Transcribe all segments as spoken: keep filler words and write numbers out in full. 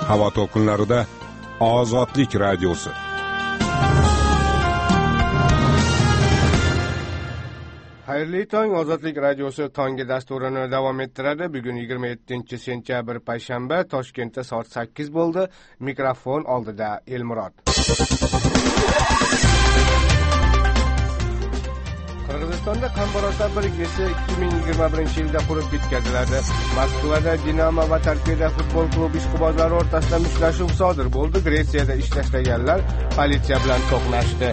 Havo to'lqinlarida Ozodlik radiosi. Xayrli tong, Ozodlik radiosi tongi dasturini davom ettiradi. Bugun yigirma yettinchi sentyabr payshanba, Toshkentda soat sakkiz bo'ldi. Mikrofon oldida Elmurod. Qirg'izistonda Qambarota birgisi ikki ming yigirma birinchi yilda qurib bitkaziladi. Moskvada Dinamo va Torpedo futbol klubi ishqibozlari o'rtasida mushtlashuv sodir bo'ldi. Gretsiyada ishlaganlar politsiya bilan to'qnashdi.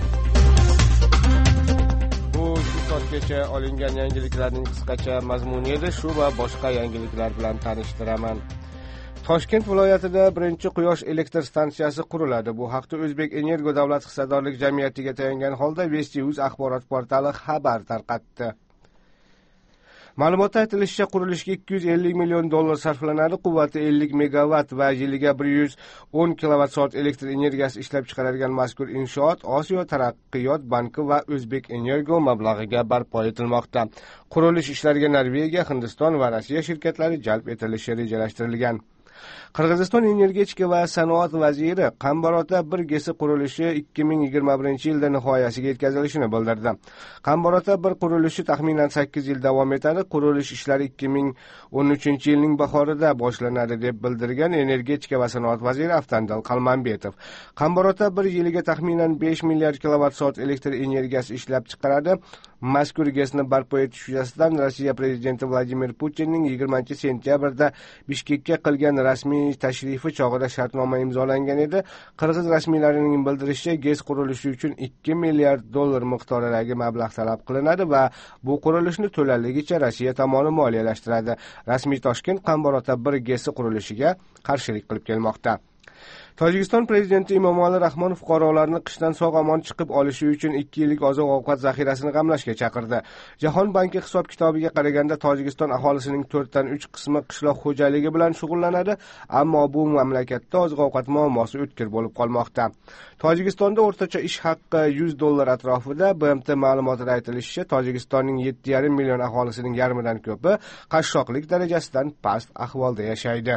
Bu shu soatgacha olingan yangiliklarning qisqacha mazmuni edi. Shu va boshqa yangiliklar bilan tanishtiraman. Toshkent viloyatida birinchi quyosh elektr stansiyasi quriladi. Bu haqda O'zbek Energo davlat hissadorlik jamiyatiga tayangan holda Vesti.uz axborot portali xabar tarqatdi. Ma'lumotda aytilishicha, qurilishga ikki yuz ellik million dollar sarflanadi. Quvvati ellik megavat va yiliga bir yuz o'n kilovatt-soat elektr energiyasi ishlab chiqaradigan mazkur inshoot Osiyo taraqqiyot banki va O'zbek Energo mablag'iga barpo etilmoqda. Qurilish ishlariga Norvegiya, Hindiston va Rossiya shirkatlari jalb etilishi rejalashtirilgan. Qirg'iziston energetika va sanoat vaziri Qambarota bir gesi qurilishi ikki ming yigirma birinchi yilda nihoyasiga yetkazilishini bildirdi. Qambarota bir qurilishi taxminan sakkiz yil davom etadi. Qurilish ishlari ikki ming o'n uchinchi yilning bahorida boshlanadi deb bildirgan energetika va sanoat vaziri Avtandal Qalmanbetov. Qambarota bir yiliga taxminan besh milliard kilovatt-soat elektr energiyasi ishlab chiqaradi. Mazkur GESni barpo etish yuzasidan Rossiya prezidenti Vladimir Putinning yigirmanchi sentyabrda Bishkekka qilgan rasmiy tashrifi chog'ida shartnoma imzolangan edi. Qirg'iz rasmiylarining bildirishicha, GES qurilishi uchun ikki milliard dollar miqdoridagi mablag' talab qilinadi va bu qurilishni to'laligicha Rossiya tomoni moliyalashtiradi. Rasmiy Toshkent Qambarota bir gesi qurilishiga qarshilik qilib kelmoqda. Tojikiston prezidenti Emomali Rahmon fuqarolarni qishdan sog'-omon chiqib olishi uchun ikki yillik oziq-ovqat zaxirasini g'amlashga chaqirdi. Jahon banki hisob-kitobiga qaraganda Tojikiston aholisining to'rtdan uch qismi qishloq xo'jaligi bilan shug'ullanadi, ammo bu mamlakatda oziq-ovqat muammosi o'tkir bo'lib qolmoqda. Tojikistonda o'rtacha ish haqqi yuz dollar atrofida. B M T ma'lumotida aytilishicha, Tojikistonning yetti yarim million aholisining yarmidan ko'pi qashshoqlik darajasidan past ahvolda yashaydi.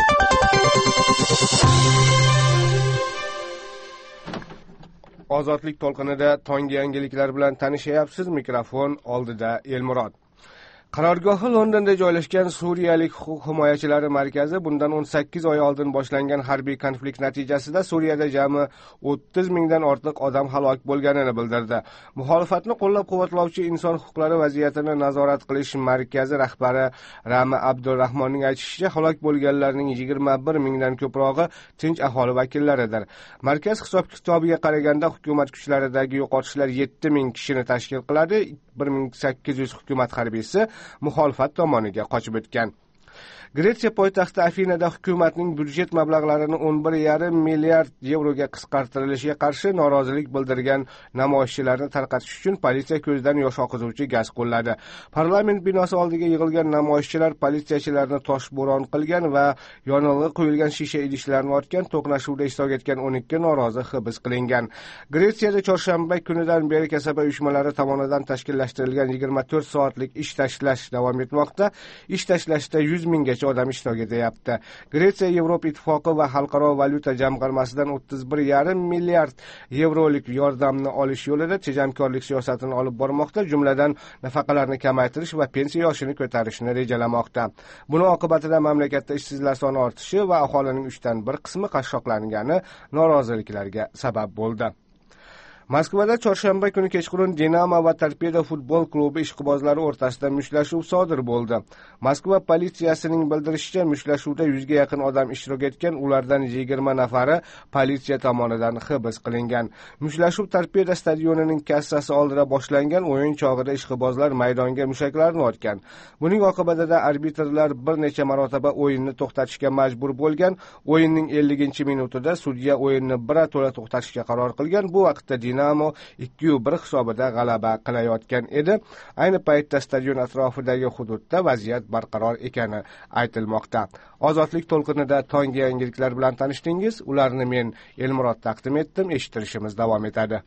Ozodlik to'lqinida tonggi yangiliklar bilan tanishyapsiz. Mikrofon oldida Elmurod. Qarorgohi Londonda joylashgan suriyalik huquq himoyachilari markazi bundan o'n sakkiz oy oldin boshlangan harbiy konflikt natijasida Suriyada jami o'ttiz mingdan ortiq odam halok bo'lganini bildirdi. Muxolifatni qo'llab-quvvatlovchi inson huquqlari vaziyatini nazorat qilish markazi rahbari Rami Abdurrahmonning aytishicha, halok bo'lganlarning yigirma bir mingdan ko'prog'i tinch aholi vakillaridir. Markaz hisob-kitobiga qaraganda hukumat kuchlaridagi yo'qotishlar yetti ming kishini tashkil qiladi. bir ming sakkiz yuz hukumat harbiysi muxolifat tomoniga qochib o'tgan. Gretsiya poytaxti Afinada hukumatning byudjet mablag'larini o'n bir yarim milliard yevroga qisqartirilishiga qarshi norozilik bildirgan namoyishchilarni tarqatish uchun politsiya ko'zdan yosh oqizuvchi gaz qo'lladi. Parlament binosi oldiga yig'ilgan namoyishchilar politsiyachilarni toshbo'ron qilgan va yonilg'i qo'yilgan shisha idishlarni otgan. To'qnashuvda ishtirok etgan o'n ikki norozi hibs qilingan. Gretsiyada chorshanba kunidan beri kasaba uyushmalari tomonidan tashkillashtirilgan yigirma to'rt soatlik ish tashlash davom etmoqda. Ish tashlashda yuz minggacha odam ishtirok etyapti. Gretsiya Yevropa Ittifoqi va Xalqaro valyuta jamg'armasidan o'ttiz bir yarim milliard yevrolik yordamni olish yo'lida tejamkorlik siyosatini olib bormoqda, jumladan nafaqalarni kamaytirish va pensiya yoshini ko'tarishni rejalamoqda. Buning oqibatida mamlakatda ishsizlar soni ortishi va aholining uchdan bir qismi qashshoqlangani noroziliklarga sabab bo'ldi. Moskvada chorshanba kuni kechqurun Dinamo va Torpedo futbol klubi ishqibozlari o'rtasida mushtlashuv sodir bo'ldi. Moskva politsiyasining bildirishicha, mushtashuvda yuzga yaqin odam ishtirok etgan, ulardan yigirma nafari politsiya tomonidan hibs qilingan. Mushtlashuv Torpedo stadionining kassasi oldida boshlangan. O'yin chog'ida ishqibozlar maydonga mushaklarni otgan. Buning oqibatida arbitrlar bir necha marotaba o'yinni to'xtatishga majbur bo'lgan. O'yinning ellinchi minutida sudya o'yinni birato'la to'xtatishga qaror qilgan. Bu vaqtda Dinamo ikki bir hisobida g'alaba qilayotgan edi. Ayni paytda stadion atrofidagi hududda vaziyat barqaror ekani aytilmoqda. Ozodlik to'lqinida tonggi yangiliklar bilan tanishdingiz. Ularni men Elmurod taqdim etdim. Eshittirishimiz davom etadi.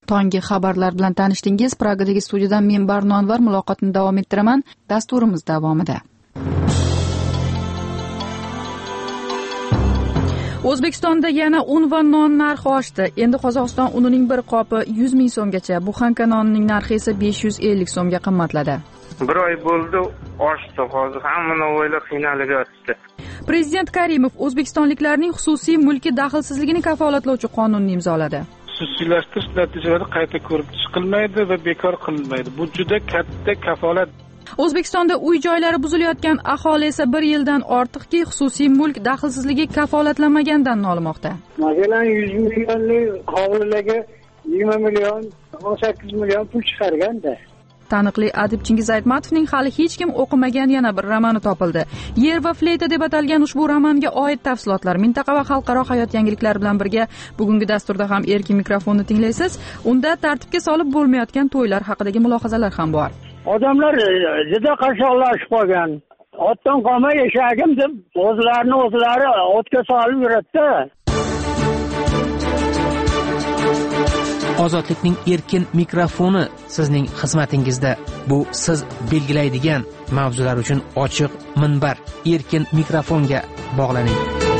Tonggi xabarlar bilan tanishdingiz. Pragadagi studiyadan men Barno Anvar muloqotni davom ettiraman. Dasturimiz davomida. O'zbekistonda yana un va non narxi oshdi. Endi Qozog'iston unining bir qopi yuz ming so'mgacha, buxanka nonining narxi esa besh yuz ellik so'mga qimmatladi. Bir oy bo'ldi, oshdi. Hozir hamma o'ylab qiynalib yotibdi. Prezident Karimov O'zbekistonliklarning xususiy mulki daxlsizligini kafolatlovchi qonunni imzoladi. Xususiylashtirish natijalari qayta ko'rib chiqilmaydi va bekor qilinmaydi. Bu juda katta kafolat. O'zbekistonda uy joylari buzilayotgan aholi esa bir yildan ortiqki xususiy mulk daxlsizligi kafolatlanmagandan nolimoqda. Masalan, yuz millionlik hovlilarga yigirma million, o'n sakkiz million pul chiqarganda. Taniqli adib Chingiz Aytmatovning hali hech kim o'qimagan yana bir romani topildi. Yer va fleyta deb atalgan ushbu romanga oid tafsilotlar mintaqa va xalqaro hayot yangiliklari bilan birga bugungi dasturda ham erkin mikrofonni tinglaysiz. Unda tartibga solib bo'lmayotgan to'ylar haqidagi mulohazalar ham bor. Odamlar juda qashshoqlashib qolgan. Otdan qolmay yashagim deb o'zlarini o'zlari o'tga solib yuradi. Ozodlikning erkin mikrofoni sizning xizmatingizda. Bu siz belgilaydigan mavzular uchun ochiq minbar. Erkin mikrofonga bog'laning.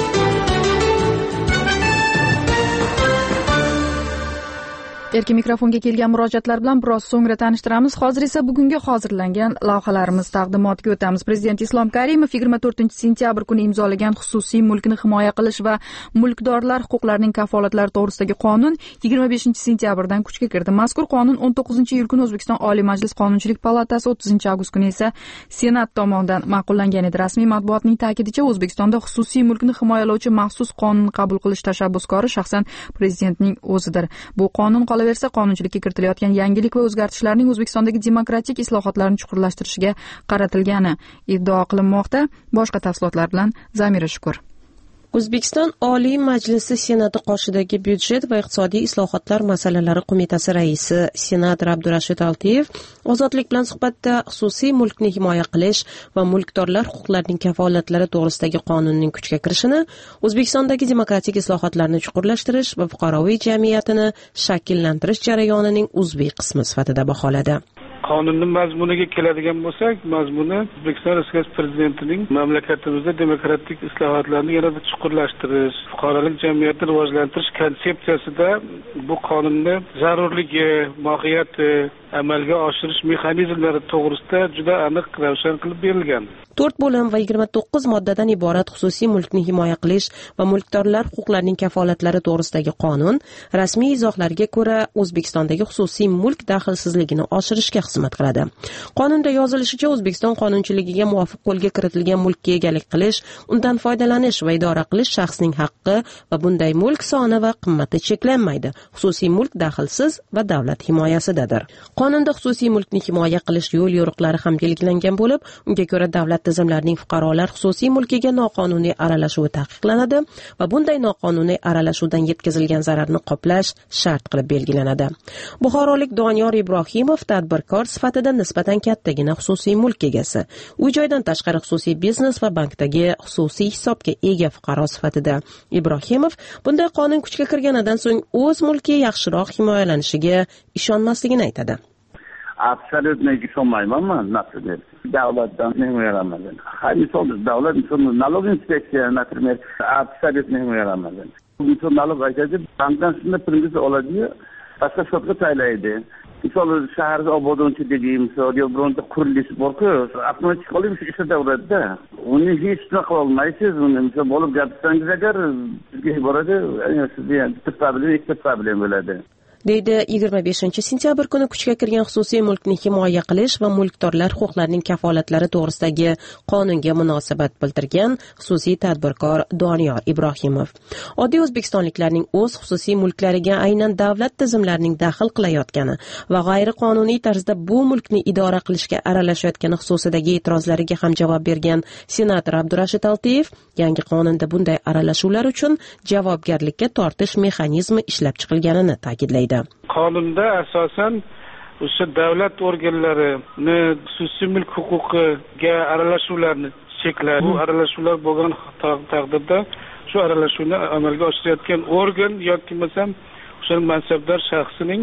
Erkin mikrofonga kelgan murojaatlar bilan biroz so'ngra tanishtiramiz. Hozir esa bugungi hozirlangan lavhalarimiz taqdimotiga o'tamiz. Prezident Islom Karimov yigirma to'rtinchi sentyabr kuni imzolagan xususiy mulkni himoya qilish va mulkdorlar huquqlarining kafolatlari to'g'risidagi qonun yigirma beshinchi sentyabrdan kuchga kirdi. Mazkur qonun o'n to'qqizinchi iyul kuni O'zbekiston Oliy Majlis Qonunchilik palatasi, o'ttizinchi avgust kuni esa Senat tomonidan ma'qullangan edi. Rasmiy matbuotning ta'kidicha, O'zbekistonda xususiy mulkni himoyalovchi maxsus qonun qabul qilish tashabbuskori shaxsan prezidentning o'zidir. Bu qonun versa qonunchilikka kiritilayotgan yangilik va o'zgartishlarning O'zbekistondagi demokratik islohotlarni chuqurlashtirishiga qaratilgani iddao qilinmoqda. Boshqa tafsilotlar bilan Zamira Shukur. O'zbekiston Oliy Majlisi Senati qoshidagi byudjet va iqtisodiy islohotlar masalalari qo'mitasi raisi senator Abdurashid Altiyev Ozodlik bilan suhbatda xususiy mulkni himoya qilish va mulkdorlar huquqlarining kafolatlari to'g'risidagi qonunning kuchga kirishini, O'zbekistondagi demokratik islohotlarni chuqurlashtirish va fuqaroviy jamiyatini shakllantirish jarayonining uzviy qismi sifatida baholadi. Qonunning mazmuniga keladigan bo'lsak, mazmuni O'zbekiston Respublikasi Prezidentining mamlakatimizda demokratik islohotlarni yanada chuqurlashtirish, fuqarolik jamiyatini rivojlantirish konsepsiyasida bu qonunni zarurligi, mohiyati, amalga oshirish mexanizmlari to'g'risida juda aniq ravshan qilib berilgan. to'rt bo'lim va yigirma to'qqiz moddadan iborat xususiy mulkni himoya qilish va mulkdorlar huquqlarining kafolatlari to'g'risidagi qonun rasmiy izohlarga ko'ra O'zbekistondagi xususiy mulk daxlsizligini oshirishga xizmat qiladi. Qonunda yozilishicha, O'zbekiston qonunchiligiga muvofiq qo'lga kiritilgan mulkka egalik qilish, undan foydalanish va idora qilish shaxsning haqqi va bunday mulk soni va qimmati cheklanmaydi. Xususiy mulk daxlsiz va davlat himoyasidadir. Qonunda xususiy mulkni himoya qilish yo'l yo'riqlari ham belgilangan bo'lib, unga ko'ra davlat tizimlarining fuqarolar xususiy mulkiga noqonuniy aralashuvi taqiqlanadi va bunday noqonuniy aralashuvdan yetkazilgan zararni qoplash shart qilib belgilanadi. Buxorolik Doniyor Ibrohimov tadbirkor sifatida nisbatan kattagina xususiy mulk egasi. Uy-joydan tashqari xususiy biznes va bankdagi xususiy hisobga ega fuqaro sifatida Ibrohimov bunday qonun kuchga kirganidan so'ng o'z mulki yaxshiroq himoyalanishiga ishonmasligini aytadi. Absolutno ishonmayman men nafsiga. Davlatdan himoyalanmagan. Har misol davlat misol налоговая inspeksiya, например, absolutno himoyalanmagan. Misol налог aytadi, bankdan shunday prinsiz oladi-yu, boshqa shotga taylaydi. Misol shaharda obodonchi dediğim, misol yo bironta qurilish bor-ku, avtomatik qilib ishda davlatda. Uni hech nima qila olmaysiz. Uni misol bo'lib gapirsangiz agar sizga boradi, sizga bitta problem, ikkita problem bo'ladi. deydi yigirma beshinchi sentyabr kuni kuchga kirgan xususiy mulkni himoya qilish va mulkdorlar huquqlarining kafolatlari to'g'risidagi qonunga munosabat bildirgan xususiy tadbirkor Doniyor Ibrohimov. Oddiy o'zbekistonliklarning o'z xususiy mulklariga aynan davlat tizimlarining daxl qilayotgani va g'ayriqonuniy tarzda bu mulkni idora qilishga aralashayotgani xususidagi e'tirozlariga ham javob bergan senator Abdurashid Altiyev yangi qonunda bunday aralashuvlar uchun javobgarlikka tortish mexanizmi ishlab chiqilganini ta'kidlaydi. Qonunda asosan o'sha davlat organlarini xususiy mulk huquqiga aralashuvlarni cheklab, bu aralashuvlar bo'lgan taqdirda shu aralashuvni amalga oshirayotgan organ yoki bo'lmasam o'sha mansabdor shaxsining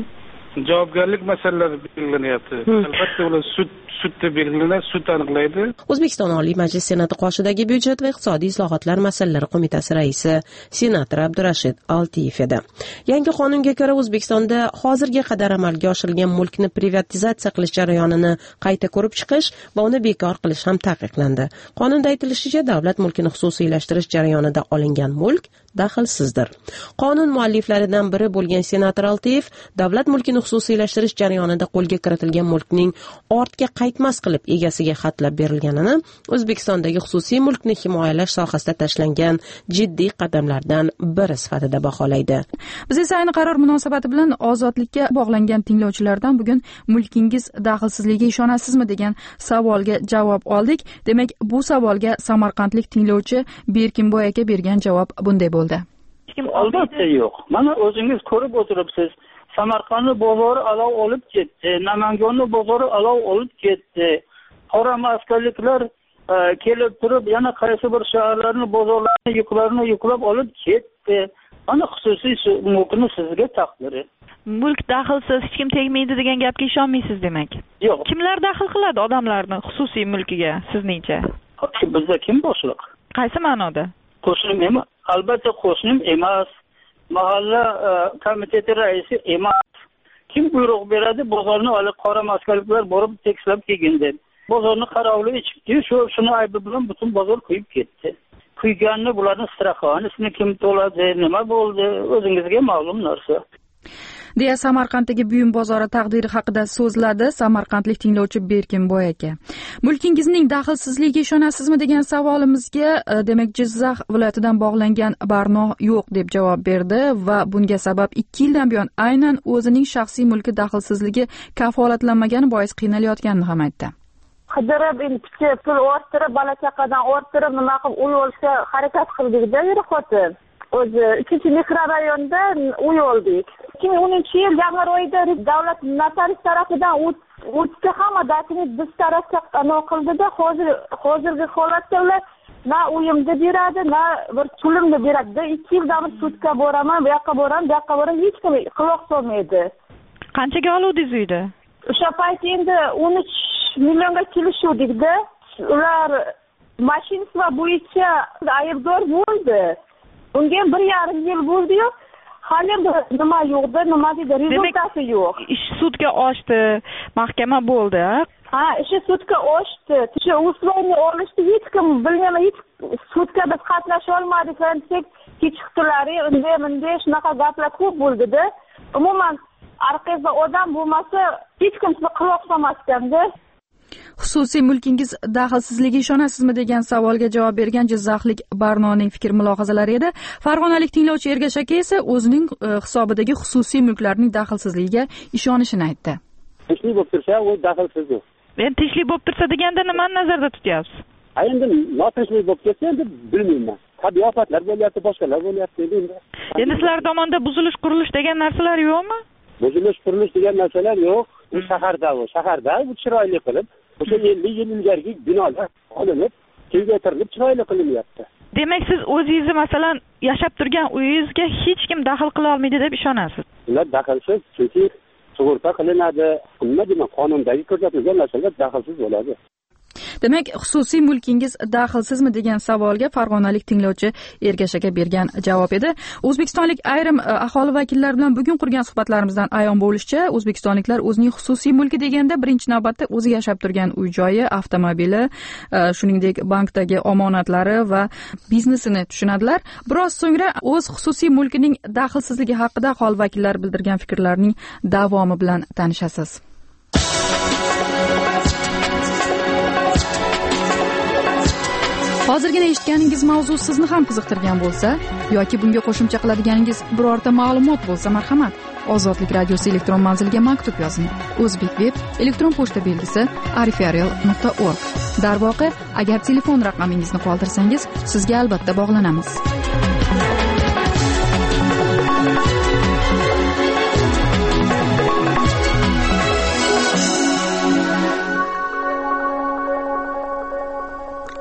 javobgarlik masalalari belgilanyapti. Albatta ular sud sudda belgilanadi, sud aniqlaydi. O'zbekiston Oliy Majlis Senati qoshidagi byudjet va iqtisodiy islohotlar masalalari qo'mitasi raisi senator Abdurashid Altiyev edi. Yangi qonunga ko'ra O'zbekistonda hozirga qadar amalga oshirilgan mulkni privatizatsiya qilish jarayonini qayta ko'rib chiqish va uni bekor qilish ham taqiqlandi. Qonunda aytilishicha, davlat mulkini xususiylashtirish jarayonida olingan mulk daxlsizdir. Qonun mualliflaridan biri bo'lgan senator Altiyev davlat mulkini xususiylashtirish jarayonida qo'lga kiritilgan mulkning ortga qaytmas qilib egasiga xatlab berilganini O'zbekistondagi xususiy mulkni himoyalash sohasida tashlangan jiddiy qadamlardan biri sifatida baholaydi. Biz esa ayni qaror munosabati bilan ozodlikka bog'langan tinglovchilardan bugun mulkingiz daxlsizligiga ishonasizmi degan savolga javob oldik. Demak, bu savolga samarqandlik tinglovchi Berkinboy aka bergan javob bunday bo'ldi. Albatta yo'q. Mana o'zingiz ko'rib o'tiribsiz. Samarqandning bozori olov olib ketdi, Namanganning bozori olov olib ketdi. Qora maskanliklar kelib turib, yana qaysi bir shaharlarning bozorlarini, yuklarini yuklab olib ketdi. Ana xususiy mulkni sizga taqdiri. Mulk daxlsiz, hech kim tegmaydi degan gapga ishonmaysiz demak. Yo'q. Kimlar daxl qiladi odamlarning xususiy mulkiga sizningcha? Bizda kim boshliq? Qaysi ma'noda? Qo'shnim emas. Albatta qo'shnim emas. Mahalla komiteti raisi emas. Kim buyruq beradi? Bozorni olib qora maskanliklar borib tekslab kelgan deb. Bozorni qarovli ichibdi, shu shuni aybi bilan butun bozor kuyib ketdi. Kuyganni bularning straxonisini kim to'ladi, nima bo'ldi, o'zingizga ma'lum narsa. deya Samarqanddagi buyum bozori taqdiri haqida so'zladi Samarqandlik tinglovchi Berkinboy aka. Mulkingizning daxlsizligiga ishonasizmi degan savolimizga demak Jizzax viloyatidan bog'langan Barno yo'q deb javob berdi va bunga sabab ikki yildan buyon aynan o'zining shaxsiy mulki daxlsizligi kafolatlanmagani bois qiynalayotganini ham aytdi. Qidirib, pul orttirib, bola chaqadan orttirib, nima qilib uy olishga harakat qildik-da, yurib o'zi ikkinchi mikrorayonda uy oldik. ikki ming o'ninchi yil yanvar oyida davlat notarius tarafidan o'tga hamma datini biz tarafga anav qildida, hozir hozirgi holatda ular na uyimni beradi, na bir pulimni beradi. ikki yildan sudga boraman, bu yoqqa boraman, bu yoqqa boraman, hech kim quloq solmaydi. Qanchaga oluvdingiz uyda? O'sha payt endi o'n uch millionga kelishuvdik-da. Ular mashinasi bo'yicha aybdor bo'ldi. Unga bir yarim yil bo'ldi-yu, hali nima yo'qdi, nima deydi, rezultati yo'q. Ish sudga oshdi, mahkama bo'ldi. Ha, ish sudga oshdi. O'sha uslovni olishdi, hech kim bilmayman, hech sudga biz qatnasha olmadik, desak, kechikdilar, unday bunday shunaqa gaplar ko'p bo'ldi-da. Umuman orqangizda odam bo'lmasa, hech kim sizni quloq solmasganda. Xususiy mulkingiz daxlsizligiga ishonasizmi degan savolga javob bergan Jizzaxlik Barnoning fikr mulohazalari edi. Farg'onalik tinglovchi Ergash aka esa o'zining hisobidagi xususiy mulklarning daxlsizligiga ishonishini aytdi. Tinchlik bo'lib tursa, u daxlsizdir. Men tinchlik bo'lib tursa deganda nimani nazarda tutyapsiz? Endi notinchlik bo'lib ketsa, endi bilmayman. Tabiiy ofatlar bo'lyapti, boshqalar bo'lyapti endi. Endi sizlar tomonda buzilish, qurilish degan narsalar yo'qmi? Buzilish, qurilish degan narsalar yo'q. U shaharda, u shaharda bu chiroyli qilib o'sha ellik yil ilgarigi binolar olinib, kengaytirilib chiroyli qilinyapti. Demak, siz o'zingizni masalan yashab turgan uyingizga hech kim daxl qila olmaydi deb ishonasiz? Ular daxlsiz, chunki sug'urta qilinadi. Nima deyman, qonundagi ko'rsatilgan narsalar daxlsiz bo'ladi. Demak, xususiy mulkingiz daxlsizmi degan savolga farg'onalik tinglovchi Ergash aka bergan javob edi. O'zbekistonlik ayrim aholi vakillari bilan bugun qurgan suhbatlarimizdan ayon bo'lishicha, o'zbekistonliklar o'zining xususiy mulki deganda birinchi navbatda o'zi yashab turgan uy-joyi, avtomobili, shuningdek bankdagi omonatlari va biznesini tushunadilar. Biroz so'ngra o'z xususiy mulkining daxlsizligi haqida aholi vakillari bildirgan fikrlarning davomi bilan tanishasiz. Hozirgina eshitganingiz mavzu sizni ham qiziqtirgan bo'lsa yoki bunga qo'shimcha qiladiganingiz birorta ma'lumot bo'lsa, marhamat, Ozodlik radiosi elektron manziliga maktub yozing. O'zbek web elektron pochta belgisi arifarial nuqta org. Darvoqe, agar telefon raqamingizni qoldirsangiz, sizga albatta bog'lanamiz.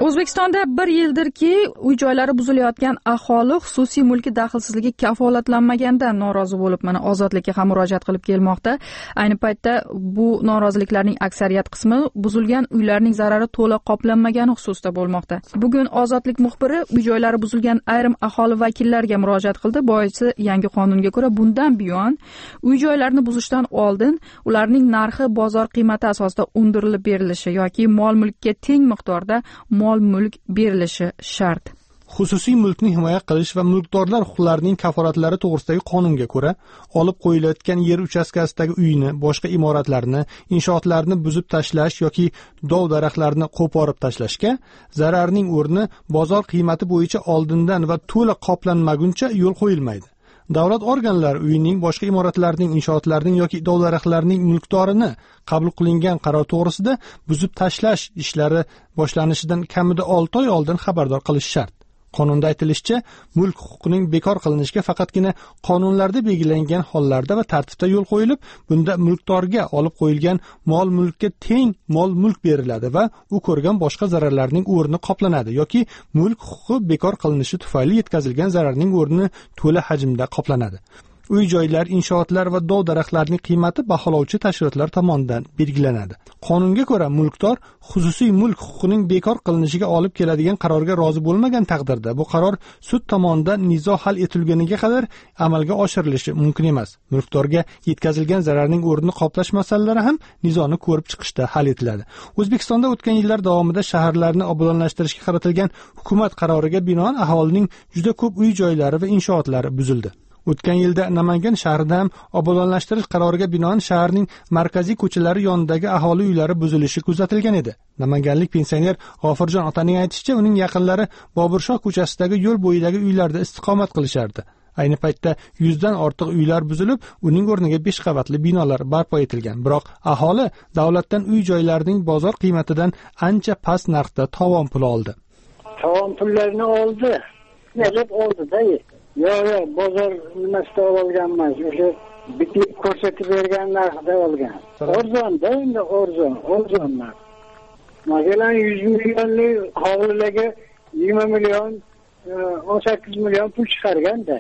O'zbekistonda bir yildirki uy joylari buzilayotgan aholi xususiy mulki daxlsizligi kafolatlanmaganidan norozi bo'lib, mana Ozodlikka ham murojaat qilib kelmoqda. Ayni paytda bu noroziliklarning aksariyat qismi buzilgan uylarning zarari to'liq qoplanmagani xususida bo'lmoqda. Bugun Ozodlik muxbiri uy joylari buzilgan ayrim aholi vakillariga murojaat qildi. Boisi yangi qonunga ko'ra bundan buyon uy joylarni buzishdan oldin ularning narxi bozor qiymati asosida undirilib berilishi yoki mol mulkka teng miqdorda mol mulk berilishi shart. Xususiy mulkni himoya qilish va mulkdorlar huquqlarining kafolatlari to'g'risidagi qonunga ko'ra, olib qo'yilayotgan yer uchastkasidagi uyni, boshqa imoratlarni, inshootlarni buzib tashlash yoki dov-daraxtlarni qo'porib tashlashga zararning o'rni bozor qiymati bo'yicha oldindan va to'liq qoplanmaguncha yo'l qo'yilmaydi. Davlat organlari uyning, boshqa imoratlarning, inshootlarning yoki dov-daraxtlarning mulkdorini qabul qilingan qaror to'g'risida buzib tashlash ishlari boshlanishidan kamida olti oy oldin xabardor qilish shart. Qonunda aytilishicha, mulk huquqining bekor qilinishiga faqatgina qonunlarda belgilangan hollarda va tartibda yo'l qo'yilib, bunda mulkdorga olib qo'yilgan mol mulkka teng mol mulk beriladi va u ko'rgan boshqa zararlarning o'rni qoplanadi yoki mulk huquqi bekor qilinishi tufayli yetkazilgan zararning o'rni to'la hajmda qoplanadi. Uy joylar, inshootlar va dov-daraxtlarning qiymati baholovchi tashkilotlar tomonidan belgilanadi. Qonunga ko'ra, mulkdor xususiy mulk huquqining bekor qilinishiga olib keladigan qarorga rozi bo'lmagan taqdirda bu qaror sud tomonidan nizo hal etilganiga qadar amalga oshirilishi mumkin emas. Mulkdorga yetkazilgan zararning o'rnini qoplash masalalari ham nizoni ko'rib chiqishda hal etiladi. O'zbekistonda o'tgan yillar davomida shaharlarni obodonlashtirishga qaratilgan hukumat qaroriga binoan aholining juda ko'p uy joylari va inshootlari buzildi. O'tgan yilda Namangan shahrida ham obodonlashtirish qaroriga binoan shaharning markaziy ko'chalari yonidagi aholi uylari buzilishi kuzatilgan edi. Namanganlik pensioner G'ofirjon otaning aytishicha, uning yaqinlari Boburshoh ko'chasidagi yo'l bo'yidagi uylarda istiqomat qilishardi. Ayni paytda yuzdan ortiq uylar buzilib, uning o'rniga besh qavatli binolar barpo etilgan. Biroq aholi davlatdan uy joylarining bozor qiymatidan ancha past narxda tovon pul oldi. Tovon pullarini oldi. Nega oldi-da? Yo, yo, bozor nimasida olganman. O'sha bitik ko'rsatib bergan narxda olgan. Arzon-da, endi arzon, arzon narx. Masalan, yuz millionlik hovlilarga yigirma million, o'n sakkiz million pul chiqarganda.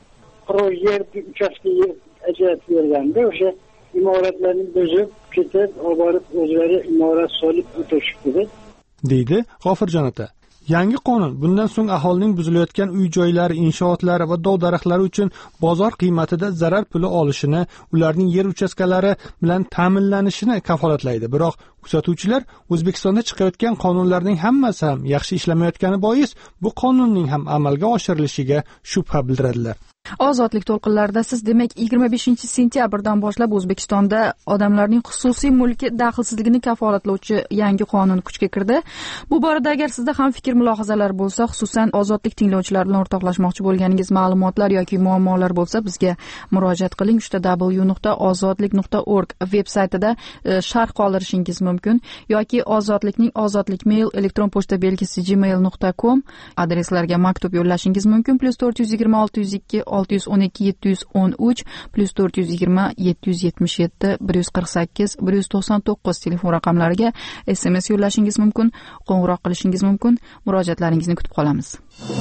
Qurol yer uchastka yer ajratib berganda, o'sha imoratlarni buzib ketib, olib borib o'zlari imorat solib o'tishibdi, deydi G'ofirjon ota. Yangi qonun bundan so'ng aholining buzilayotgan uy joylari, inshootlari va dov-daraxtlari uchun bozor qiymatida zarar puli olishini, ularning yer uchastkalari bilan ta'minlanishini kafolatlaydi. Biroq kuzatuvchilar O'zbekistonda chiqayotgan qonunlarning hammasi ham yaxshi ishlamayotgani bois bu qonunning ham amalga oshirilishiga shubha bildiradilar. Ozodlik to'lqinlarida siz demak yigirma beshinchi sentyabrdan boshlab O'zbekistonda odamlarning xususiy mulki daxlsizligini kafolatlovchi yangi qonun kuchga kirdi. Bu borada agar sizda ham fikr mulohazalar bo'lsa, xususan Ozodlik tinglovchilari bilan o'rtoqlashmoqchi bo'lganingiz ma'lumotlar yoki muammolar bo'lsa, bizga murojaat qiling. w w w nuqta ozodlik nuqta org veb-saytida sharh qoldirishingiz mumkin yoki Ozodlikning ozodlik mail elektron pochta belgisi gmail nuqta com adreslarga maktub yo'llashingiz mumkin. plus to'rt yuz yigirma olti yuz ikki olti yuz o'n ikki yetti yuz o'n uch plus to'rt yuz yigirma yetti yuz yetmish yetti bir yuz qirq sakkiz bir yuz to'qson to'qqiz telefon raqamlariga S M S yo'llashingiz mumkin, qo'ng'iroq qilishingiz mumkin. Murojaatlaringizni kutib qolamiz.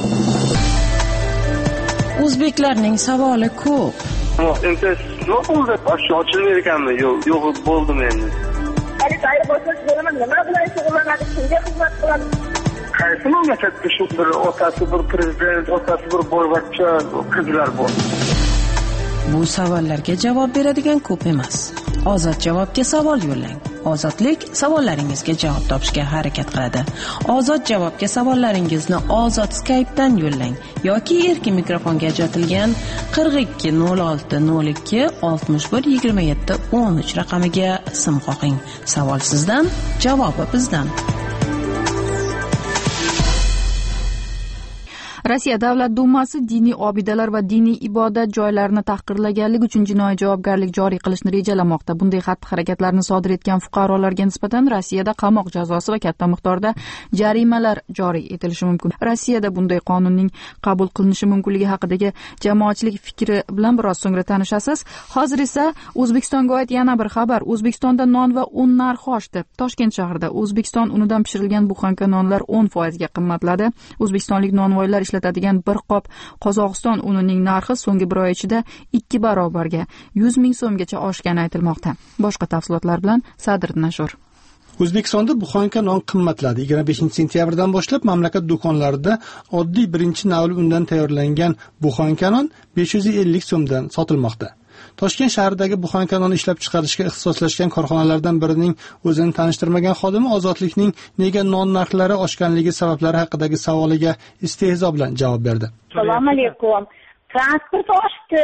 O'zbeklarning savoli ko'p. Endi nima bo'ldi? Boshqa ochilib ekanmi? Yo'q, yo'q bo'ldim endi. Hali tayyor bo'lsangiz bo'laman, nima bilan shug'ullanadi, kimga xizmat qiladi? Qaysi mamlakatda shu bir otasi bir prezident, otasi bir boyvachcha qizlar bor? Bu savollarga javob beradigan ko'p emas. Ozod javobga savol yo'llang. Ozodlik savollaringizga javob topishga harakat qiladi. Ozod javobga savollaringizni Ozod Skype'dan yo'llang yoki erkin mikrofonga ajratilgan qirq ikki nol olti nol ikki oltmish bir yigirma yetti o'n uch raqamiga sim qo'ying. Savol sizdan, javobi bizdan. Rossiya Davlat dumasi diniy obidalar va diniy ibodat joylarini tahqirlaganlik uchun jinoiy javobgarlik joriy qilishni rejalamoqda. Bunday xatti-harakatlarni sodir etgan fuqarolarga nisbatan Rossiyada qamoq jazosi va katta miqdorda jarimalar joriy etilishi mumkin. Rossiyada bunday qonunning qabul qilinishi mumkinligi haqidagi jamoatchilik fikri bilan biroz so'ngra tanishasiz. Hozir esa O'zbekistonga oid yana bir xabar. O'zbekistonda non va un narxi oshdi. Toshkent shahrida O'zbekiston unidan pishirilgan buxanka nonlar o'n foiz ga qimmatladi. O'zbekistonlik nonvoylar ishlatadigan bir qop Qozog'iston unining narxi so'nggi bir oy ichida ikki barobarga yuz ming so'mgacha oshgani aytilmoqda. Boshqa tafsilotlar bilan Sadr Nashur. O'zbekistonda buxanka non qimmatladi. yigirma beshinchi sentyabrdan boshlab mamlakat do'konlarida oddiy birinchi navli undan tayyorlangan buxanka non besh yuz ellik so'mdan sotilmoqda. Toshkent shahridagi buxanka non ishlab chiqarishga ixtisoslashgan korxonalardan birining o'zini tanishtirmagan xodimi Ozodlikning nega non narxlari oshganligi sabablari haqidagi savoliga istehzo bilan javob berdi. Assalomu alaykum. Transport oshdi,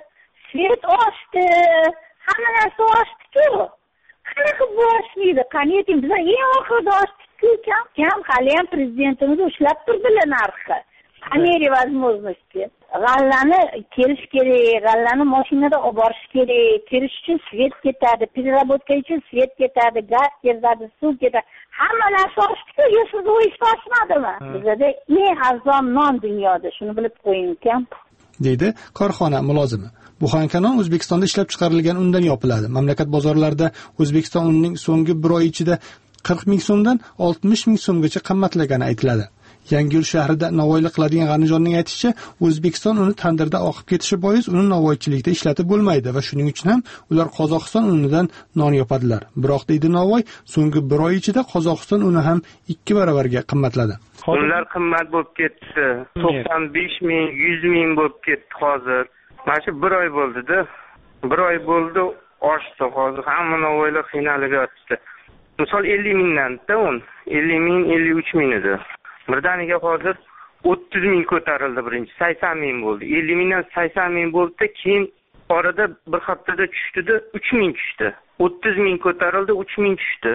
svet oshdi, hamma narsa oshdi-ku. Qanaqa bo'lishmaydi? Qani ayting, biz eng oxirida oshdik-ku, kam kam hali ham prezidentimiz ushlab turdilar narxi. Qanday возможности? G'allani terish kerak, g'allani mashinada olib borish kerak, terish uchun svet ketadi, переработка uchun svet ketadi, gaz ketadi, suv ketadi. Hamma narsa oshdi-ku, siz u ish oshmadimi? Bizda eng arzon non dunyoda, shuni bilib qo'ying kam. Deydi korxona mulozimi. Buxanka non O'zbekistonda ishlab chiqarilgan undan yopiladi. Mamlakat bozorlarida O'zbekiston unining so'nggi bir oy ichida qirq ming so'mdan oltmish ming so'mgacha qimmatlagani aytiladi. Yangiyo'l shahrida novvoylik qiladigan G'anijonning aytishicha, O'zbekiston uni tandirda oqib ketishi bois uni novvoychilikda ishlatib bo'lmaydi va shuning uchun ham ular Qozog'iston unidan non yopadilar. Biroq deydi novvoy, so'nggi bir oy ichida Qozog'iston uni ham ikki barobarga qimmatladi. Unlar qimmat bo'lib ketdi. to'qson besh ming, yuz ming bo'lib ketdi hozir. Mana shu bir oy bo'ldi-da. Bir oy bo'ldi oshdi hozir. Hamma novvoylar qiynalib yotibdi. Misol ellik mingdan-da un, ellik ming, ellik uch ming edi. Birdaniga hozir o'ttiz ming ko'tarildi birinchi, sakson ming bo'ldi. ellik mingdan sakson ming bo'ldi, keyin orada bir haftada tushdi-da, uch ming tushdi. o'ttiz ming ko'tarildi, uch ming tushdi.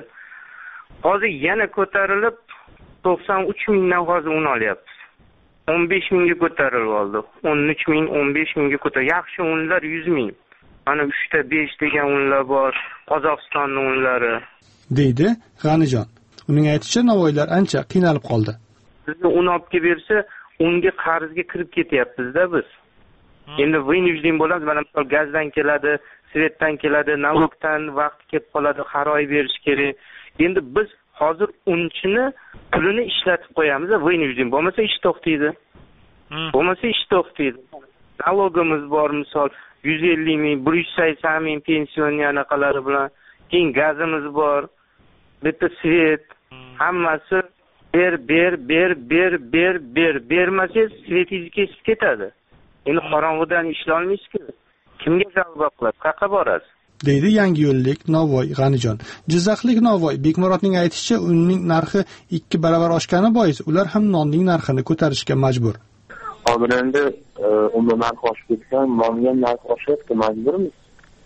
Hozir yana ko'tarilib to'qson uch mingdan hozir un olyapmiz. o'n besh mingga ko'tarilib oldi. o'n uch ming, o'n besh mingga ko'tarildi. Yaxshi unlar yuz ming. Mana uchta besh degan unlar bor, Qozog'istonning unlari. Deydi G'anijon. Uning aytishicha, novvoylar ancha qiynalib qoldi. Bizni un olib kelib bersa, unga qarzga kirib ketyapmiz-da biz. Endi vynujden bo'lamiz, mana misol gazdan keladi, svetdan keladi, nalogdan vaqt kelib qoladi, xaroy berish kerak. Endi biz hozir unchini pulini ishlatib qo'yamiz, vynujden bo'lmasa ish to'xtaydi. Bo'lmasa ish to'xtaydi. Nalogimiz bor, misol yuz ellik ming, bir yuz sakson ming pensioner anaqalari bilan, keyin gazimiz bor, bitta svet, hammasi ber ber ber ber ber ber bermasangiz svetingiz kesib ketadi. Endi qorong'idan ishlay olmaysiz-ku. Kimga jalba qilib, qayerga borasiz? Deydi Yangiyo'llik novvoy G'anijon. Jizzaxlik novvoy Bekmurodning aytishicha, unning narxi ikki barobar oshgani bois ular ham nonning narxini ko'tarishga majbur. Hozir endi unda narx oshib ketgan, nonga narx oshyapti, majburmiz.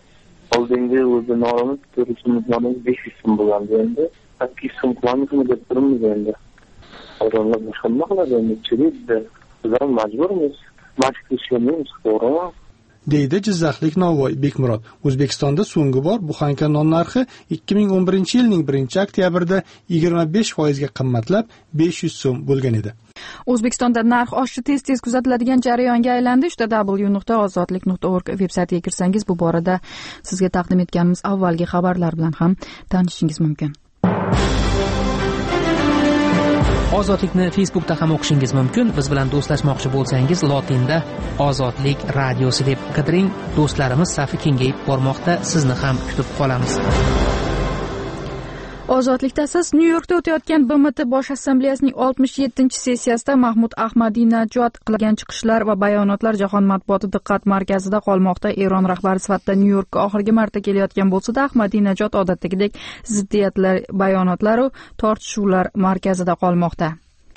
Oldingi o'zi nonimiz to'rt yuz so'm, besh yuz so'm bo'lgandi, endi sakkiz yuz so'm qilamizmi deb turibmiz endi. Odamlar boshqa nima qiladi endi? Chiriydi. Biz ham majburmiz. Mashq qilishimiz to'g'rimi? Deydi Jizzaxlik novvoy Bekmurod. O'zbekistonda so'nggi bor buxanka non narxi ikki ming o'n birinchi yilning birinchi oktyabrida yigirma besh foiz ga qimmatlab besh yuz so'm bo'lgan edi. O'zbekistonda narx oshishi tez-tez kuzatiladigan jarayonga aylandi. Shda w nuqta ozodlik nuqta org veb-saytiga kirsangiz, bu borada sizga taqdim etganimiz avvalgi xabarlar bilan ham tanishishingiz mumkin. Ozodlikni Facebookda ham o'qishingiz mumkin. Biz bilan do'stlashmoqchi bo'lsangiz, lotinda Ozodlik radiosi deb qidiring. Do'stlarimiz safi kengayib bormoqda. Sizni ham kutib qolamiz. Ozodlikda siz Nyu-Yorkda o'tayotgan B M T Bosh Assambleyasining oltmish yettinchi sessiyasida Mahmud Ahmadinajod qilgan chiqishlar va bayonotlar jahon matbuoti diqqat markazida qolmoqda. Eron rahbari sifatida Nyu-Yorkka oxirgi marta kelayotgan bo'lsa-da, Ahmadinajod odatdagidek ziddiyatlar, bayonotlari, tortishuvlar markazida qolmoqda.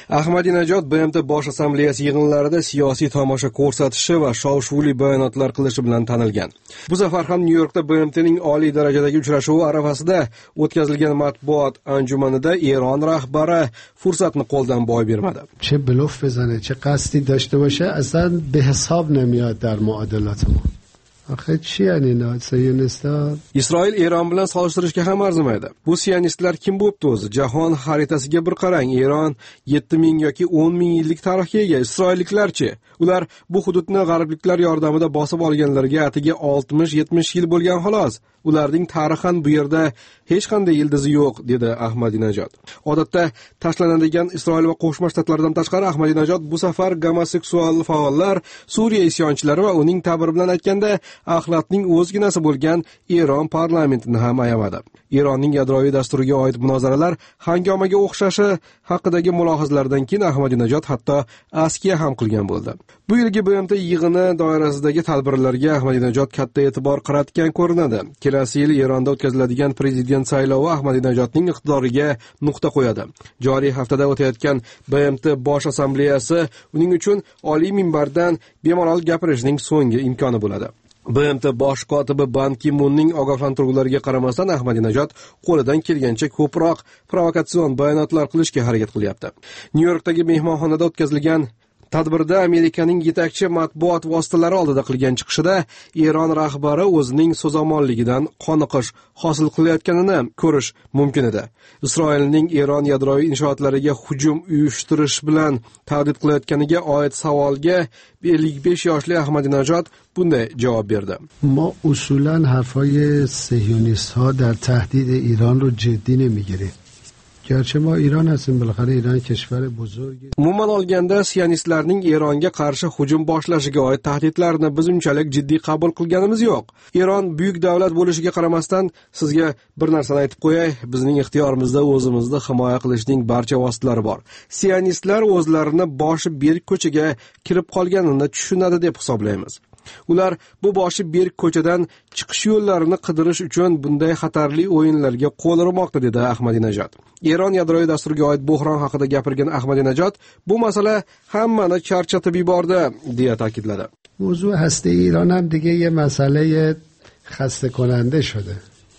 Ahmadinajod B M T Bosh Assambleyasi yig'inlarida siyosiy tomosha ko'rsatishi va shov-shuvli bayonotlar qilishi bilan tanilgan. Bu safar ham Nyu-Yorkda B M T'ning oliy darajadagi uchrashuvi arafasida o'tkazilgan matbuot anjumanida Eron rahbari fursatni qo'ldan boy bermadi. چه بلوف بزنه چه قصدی داشته باشه اصلا به حساب نمیاد در معادلات ما. آخه چی یعنی اینا سیونistlar Isroil Eron bilan solishtirishga ham arzimaydi. Bu siyonistlar kim bo'pti o'zi? Jahon xaritasiga bir qarang. Eron yetti ming yoki o'n ming yillik tarixga ega. Isroilliklarchi? Ular bu hududni g'arbliklar yordamida bosib olganlarga atigi oltmish yetmish yil bo'lgan xolos. Ularning tarixan bu yerda hech qanday ildizi yo'q, dedi Ahmadinajod. Odatda tashlanadigan Isroil va Qo'shma Shtatlardan tashqari Ahmadinajod bu safar gomoseksual faollar, Suriya isyonchilari va uning ta'biri bilan aytganda axlatning o'zginasi bo'lgan Eron parlamentini ham ayamadi. Eronning yadroviy dasturiga oid munozaralar hangomaga o'xshashi haqidagi mulohazlardan keyin Ahmadinajod hatto askiya ham qilgan bo'ldi. Bu yilgi B M T yig'ini doirasidagi tadbirlarga Ahmadinajod katta e'tibor qaratgan ko'rinadi. Kelasi yil Eronda o'tkaziladigan prezident saylovi Ahmadinajodning iqtidoriga nuqta qo'yadi. Joriy haftada o'tayotgan B M T Bosh Assambleyasi uning uchun oliy minbardan bemalol gapirishning so'nggi imkoni bo'ladi. B M T bosh kotibi Ban Ki-munning ogohlantiruvlariga qaramasdan Ahmadinajod qo'lidan kelgancha ko'proq provokatsion bayonotlar qilishga harakat qilyapti. Nyu-Yorkdagi mehmonxonada o'tkazilgan tadbirda Amerikaning yetakchi matbuot vositalari oldida qilgan chiqishida Eron rahbari o'zining so'zamolligidan qoniqish hosil qilayotganini ko'rish mumkin edi. Isroilning Eron yadroviy inshootlariga hujum uyushtirish bilan tahdid qilayotganiga oid savolga ellik besh yoshli Ahmadinajod bunday javob berdi. ما اصولاً حرفای صهیونیست‌ها در تهدید ایران رو جدی نمیگیریم. گرچه ما ایران هستیم بالاخره ایران کشور بزرگی. Umuman olganda siyonistlarning Eronga qarshi hujum boshlashiga oid tahdidlarni biz unchalik jiddiy qabul qilganimiz yo'q. Eron buyuk davlat bo'lishiga qaramasdan sizga bir narsani aytib qo'yay, bizning ixtiyorimizda o'zimizni himoya qilishning barcha vositalari bor. Siyonistlar o'zlarini boshi berk ko'chaga kirib qolganini tushunadi deb hisoblaymiz. Ular bu boshi berk ko'chadan chiqish yo'llarini qidirish uchun bunday xatarli o'yinlarga qo'l urmoqda, dedi Ahmadinajod. Eron yadroviy dasturiga oid buhron haqida gapirgan Ahmadinajod bu masala hammani charchatib yubordi, deya ta'kidladi. موضوع هسته ایران هم دیگه یه مسئله خسته کننده شده.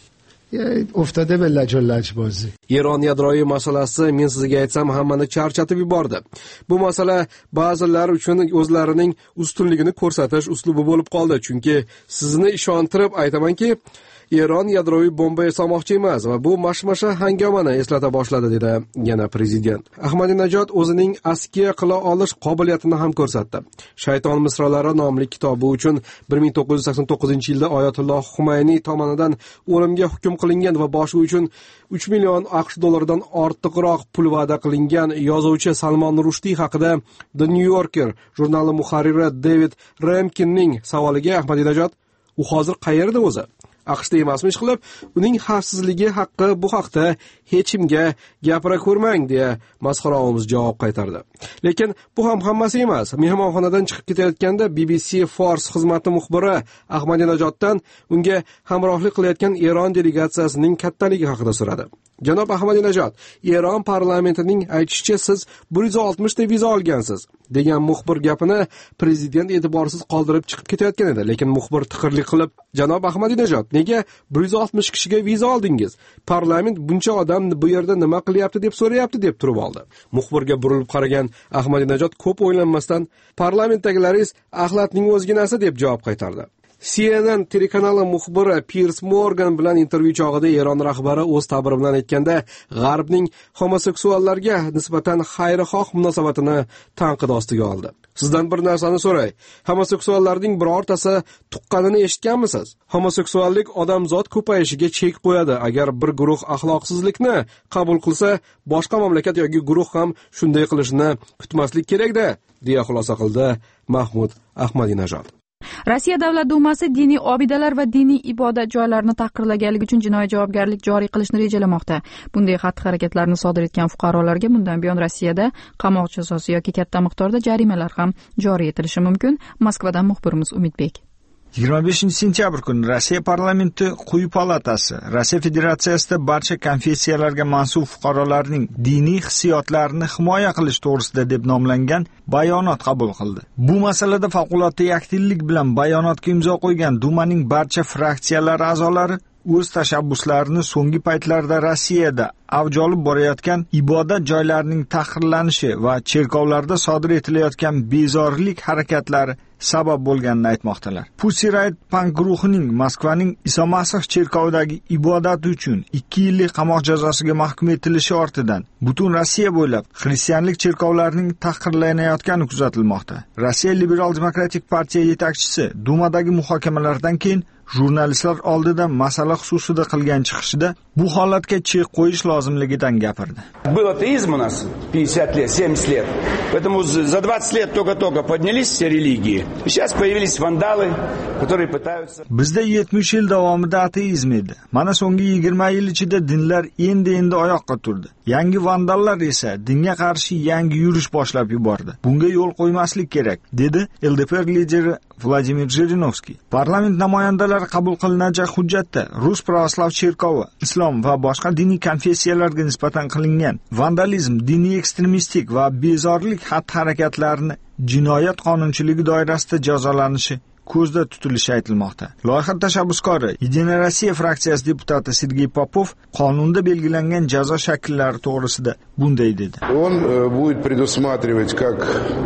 افتاده به لج و لج بازی. Eron yadroviy masalasi men sizga aytsam hammani charchatib yubordi. Bu masala ba'zilar uchun o'zlarining ustunligini ko'rsatish uslubi bo'lib qoldi, chunki sizni ishontirib aytamanki, Eron yadroviy bomba yasamoqchi emas va bu mashmasha hangomani eslata boshladi, dedi yana prezident. Ahmadinajod o'zining askiya qila olish qobiliyatini ham ko'rsatdi. Shayton misralari nomli kitobi uchun bir ming to'qqiz yuz sakson to'qqizinchi yilda Oyatulloh Xumayniy tomonidan o'limga hukm qilingan va boshi uchun uch million AQSh dollaridan ortiqroq pul va'da qilingan yozuvchi Salmon Rushdie haqida The New Yorker jurnali muharriri David Remkinning savoliga Ahmadinajod u hozir qayerda o'zi? AQShda emasmi ish qilib, uning xavfsizligi haqqi bu haqda hech kimga gapira ko'rmang, deya masxaromiz javob qaytardi. Lekin bu ham hammasi emas. Mehmonxonadan chiqib ketayotganda B B C Fors xizmati muxbiri Ahmadinajoddan unga hamrohlik qilayotgan Eron delegatsiyasining kattaligi haqida so'radi. Janob Ahmadinajod, Eron parlamentining aytishicha siz bir yuz oltmish ta viza olgansiz, degan muxbir gapini prezident e'tiborsiz qoldirib chiqib ketayotgan edi. Lekin muxbir tiqirlik qilib, janob Ahmadinajod, nega bir yuz oltmish kishiga viza oldingiz? Parlament buncha odam bu yerda nima qilyapti deb so'rayapti, deb turib oldi. Muxbirga burilib qaragan Ahmadinajod ko'p o'ylanmasdan, parlamentdagilaringiz axlatning o'zginasi, deb javob qaytardi. C N N telekanali muxbiri Piers Morgan bilan intervyu chog'ida Eron rahbari o'z ta'biri bilan aytganda, G'arbning homoseksuallarga nisbatan xayrixoh munosabatini tanqid ostiga oldi. Sizdan bir narsani so'ray. Homoseksuallarning birortasi tuqqanini eshitganmisiz? Homoseksuallik odamzod ko'payishiga chek qo'yadi. Agar bir guruh axloqsizlikni qabul qilsa, boshqa mamlakat yoki guruh ham shunday qilishni kutmaslik kerak-da, deya xulosa qildi Mahmud Ahmadinajod. Rossiya Davlat Dumasi diniy obidalar va diniy ibodat joylarini tahqirlaganligi uchun jinoiy javobgarlik joriy qilishni rejalamoqda. Bunday xatti-harakatlarni sodir etgan fuqarolarga bundan buyon Rossiyada qamoq jazosi yoki katta miqdorda jarimalar ham joriy etilishi mumkin. Moskvadan muxbirimiz Umidbek. yigirma beshinchi sentyabr kuni Rossiya parlamenti quyi palatasi Rossiya Federatsiyasida barcha konfessiyalarga mansub fuqarolarning diniy hissiyotlarini himoya qilish to'g'risida deb nomlangan bayonot qabul qildi. Bu masalada favqulodda yakdillik bilan bayonotga imzo qo'ygan Dumaning barcha fraksiyalari a'zolari o'z tashabbuslarini so'nggi paytlarda Rossiyada avj olib borayotgan ibodat joylarining tahqirlanishi va cherkovlarda sodir etilayotgan bezorilik harakatlari sabab bo'lganini aytmoqdalar. Pussy Riot Punk guruhining Moskvaning Iso Masih cherkovidagi ibodat uchun ikki yillik qamoq jazosiga mahkum etilishi ortidan butun Rossiya bo'ylab xristianlik cherkovlarining tahqirlanayotgani kuzatilmoqda. Rossiya Liberal Demokratik partiya yetakchisi Dumadagi muhokamalardan keyin jurnalistlar oldida masala xususida qilgan chiqishida bu holatga chek qo'yish lozimligidan gapirdi. Был атеизм у нас пятьдесят лет, семьдесят лет. Поэтому за двадцать лет только-только поднялись все религии. И сейчас появились вандалы, которые пытаются... Bizda yetmish yil davomida ateizm edi. Mana so'nggi yigirma yil ichida dinlar endi-endi oyoqqa turdi. Yangi vandallar esa dinga qarshi yangi yurish boshlab yubordi. Bunga yo'l qo'ymaslik kerak, dedi L D P R lideri Vladimir Jirinovskiy. Parlament namoyandalari qabul qilinajak hujjatda Rus Pravoslav cherkovi, islom va boshqa diniy konfessiyalarga nisbatan qilingan vandalizm, diniy ekstremistik va bezorilik xatti-harakatlarini jinoyat qonunchiligi doirasida jazolanishi ko'zda tutilishi aytilmoqda. Loyiha tashabbuskori Единая Россия fraksiyasi deputati Sergey Popov qonunda belgilangan jazo shakllari to'g'risida bunday dedi. Он будет предусматривать как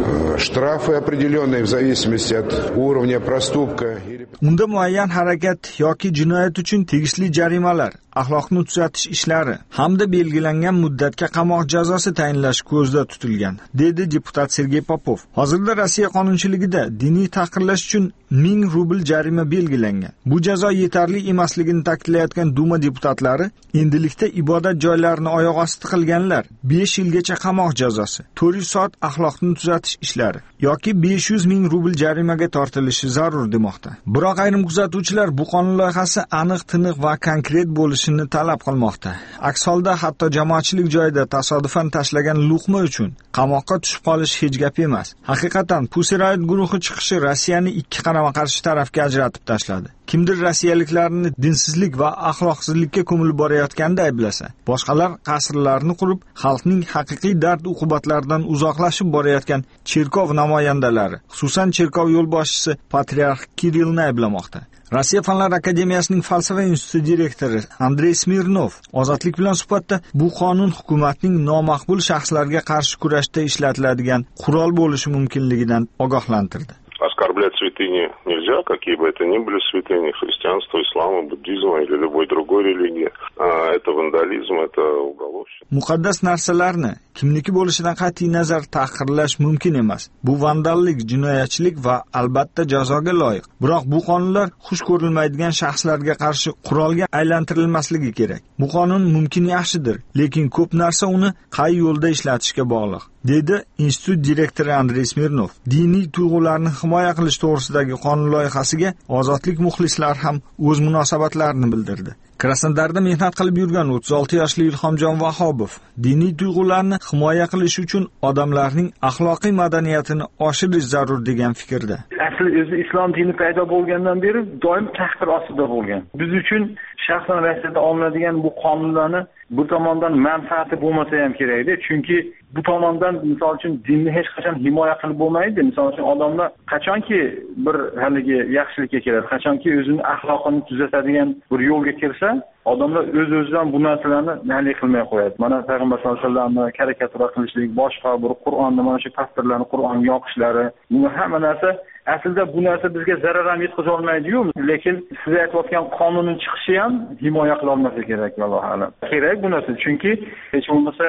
штрафы определенные в зависимости от уровня проступка. Unda muayyan harakat yoki jinoyat uchun tegishli jarimalar, axloqni tuzatish ishlari hamda belgilangan muddatga qamoq jazosi tayinlash ko'zda tutilgan, dedi deputat Sergey Popov. Hozirda Rossiya qonunchiligida diniy tahqirlash uchun ming rubl jarima belgilangan. Bu jazo yetarli emasligini ta'kidlayotgan Duma deputatlari endilikda ibodat joylarini oyoq osti qilganlar besh yilgacha qamoq jazosi, to'rt yuz soat axloqni tuzatish ishlari yoki besh yuz ming rubl jarimaga tortilishi zarur demoqda. Biroq ayrim kuzatuvchilar bu qonun loyihasi aniq, tiniq va konkret bo'lishini talab qilmoqda. Aks holda hatto jamoatchilik joyida tasodifan tashlagan luqma uchun qamoqqa tushib qolish hech gap emas. Haqiqatan Pussy Riot guruhi chiqishi Rossiyani ikki qarama-qarshi tarafga ajratib tashladi. Kimdir rossiyaliklarni dinsizlik va axloqsizlikka ko'milib borayotganda ayblasa, boshqalar qasrlarni qurib, xalqning haqiqiy dard uqubatlaridan uzoqlashib borayotgan cherkov namoyandalari, xususan cherkov yo'lboshchisi patriarx Kirillni ayblamoqda. Rossiya Fanlar akademiyasining falsafa instituti direktori Andrey Smirnov Ozodlik bilan suhbatda bu qonun hukumatning nomaqbul shaxslarga qarshi kurashda ishlatiladigan qurol bo'lishi mumkinligidan ogohlantirdi. Оскорблять святыни нельзя, какие бы это ни были святыни, христианства, ислама, буддизма или любой другой религии. А это вандализм, это уголовщина. Muqaddas narsalarni kimniki bo'lishidan qat'iy nazar tahqirlash mumkin emas. Bu vandallik, jinoyatchilik va albatta jazoga loyiq. Biroq bu qonunlar xush ko'rilmaydigan shaxslarga qarshi qurolga aylantirilmasligi kerak. Bu qonun mumkin yaxshidir, lekin ko'p narsa uni qay yo'lda ishlatishga bog'liq, dedi institut direktori Andrey Smirnov. Diniy tuyg'ularni himoya qilish to'g'risidagi qonun loyihasiga ozodlik muxlislar ham o'z munosabatlarini bildirdi. Krasnodarda mehnat qilib yurgan o'ttiz olti yoshli Ilhomjon Vahobov diniy tuyg'ularni himoya qilish uchun odamlarning axloqiy madaniyatini oshirish zarur degan fikrda. Asli o'zi islom dini paydo bo'lgandan beri doim tahqir ostida bo'lgan. Biz uchun shaxsan Rossiyada olinadigan bu qonunlarni bu tomondan manfaati bo'lmasa ham kerakda, chunki bu tomondan misol uchun dinni hech qachon himoya qilib bo'lmaydi. Misol uchun odamlar qachonki bir haligi yaxshilikka keladi, qachonki o'zini axloqini tuzatadigan bir yo'lga kirsa, odamlar o'z-o'zidan bu narsalarni hal qilmay qo'yadi. Mana payg'ambar sollallohu alayhi vasallamni karikatura qilishlik, boshqa bir Qur'onni, mana shu pastorlarni Qur'onga o'qishlari, bu hamma narsa aslida bu narsa bizga zarar ham yetkaza olmaydi-yu, lekin siz aytayotgan qonunning chiqishi ham himoya qila olmasa kerak, vallohu alam. Kerak bu narsa, chunki hech bo'lmasa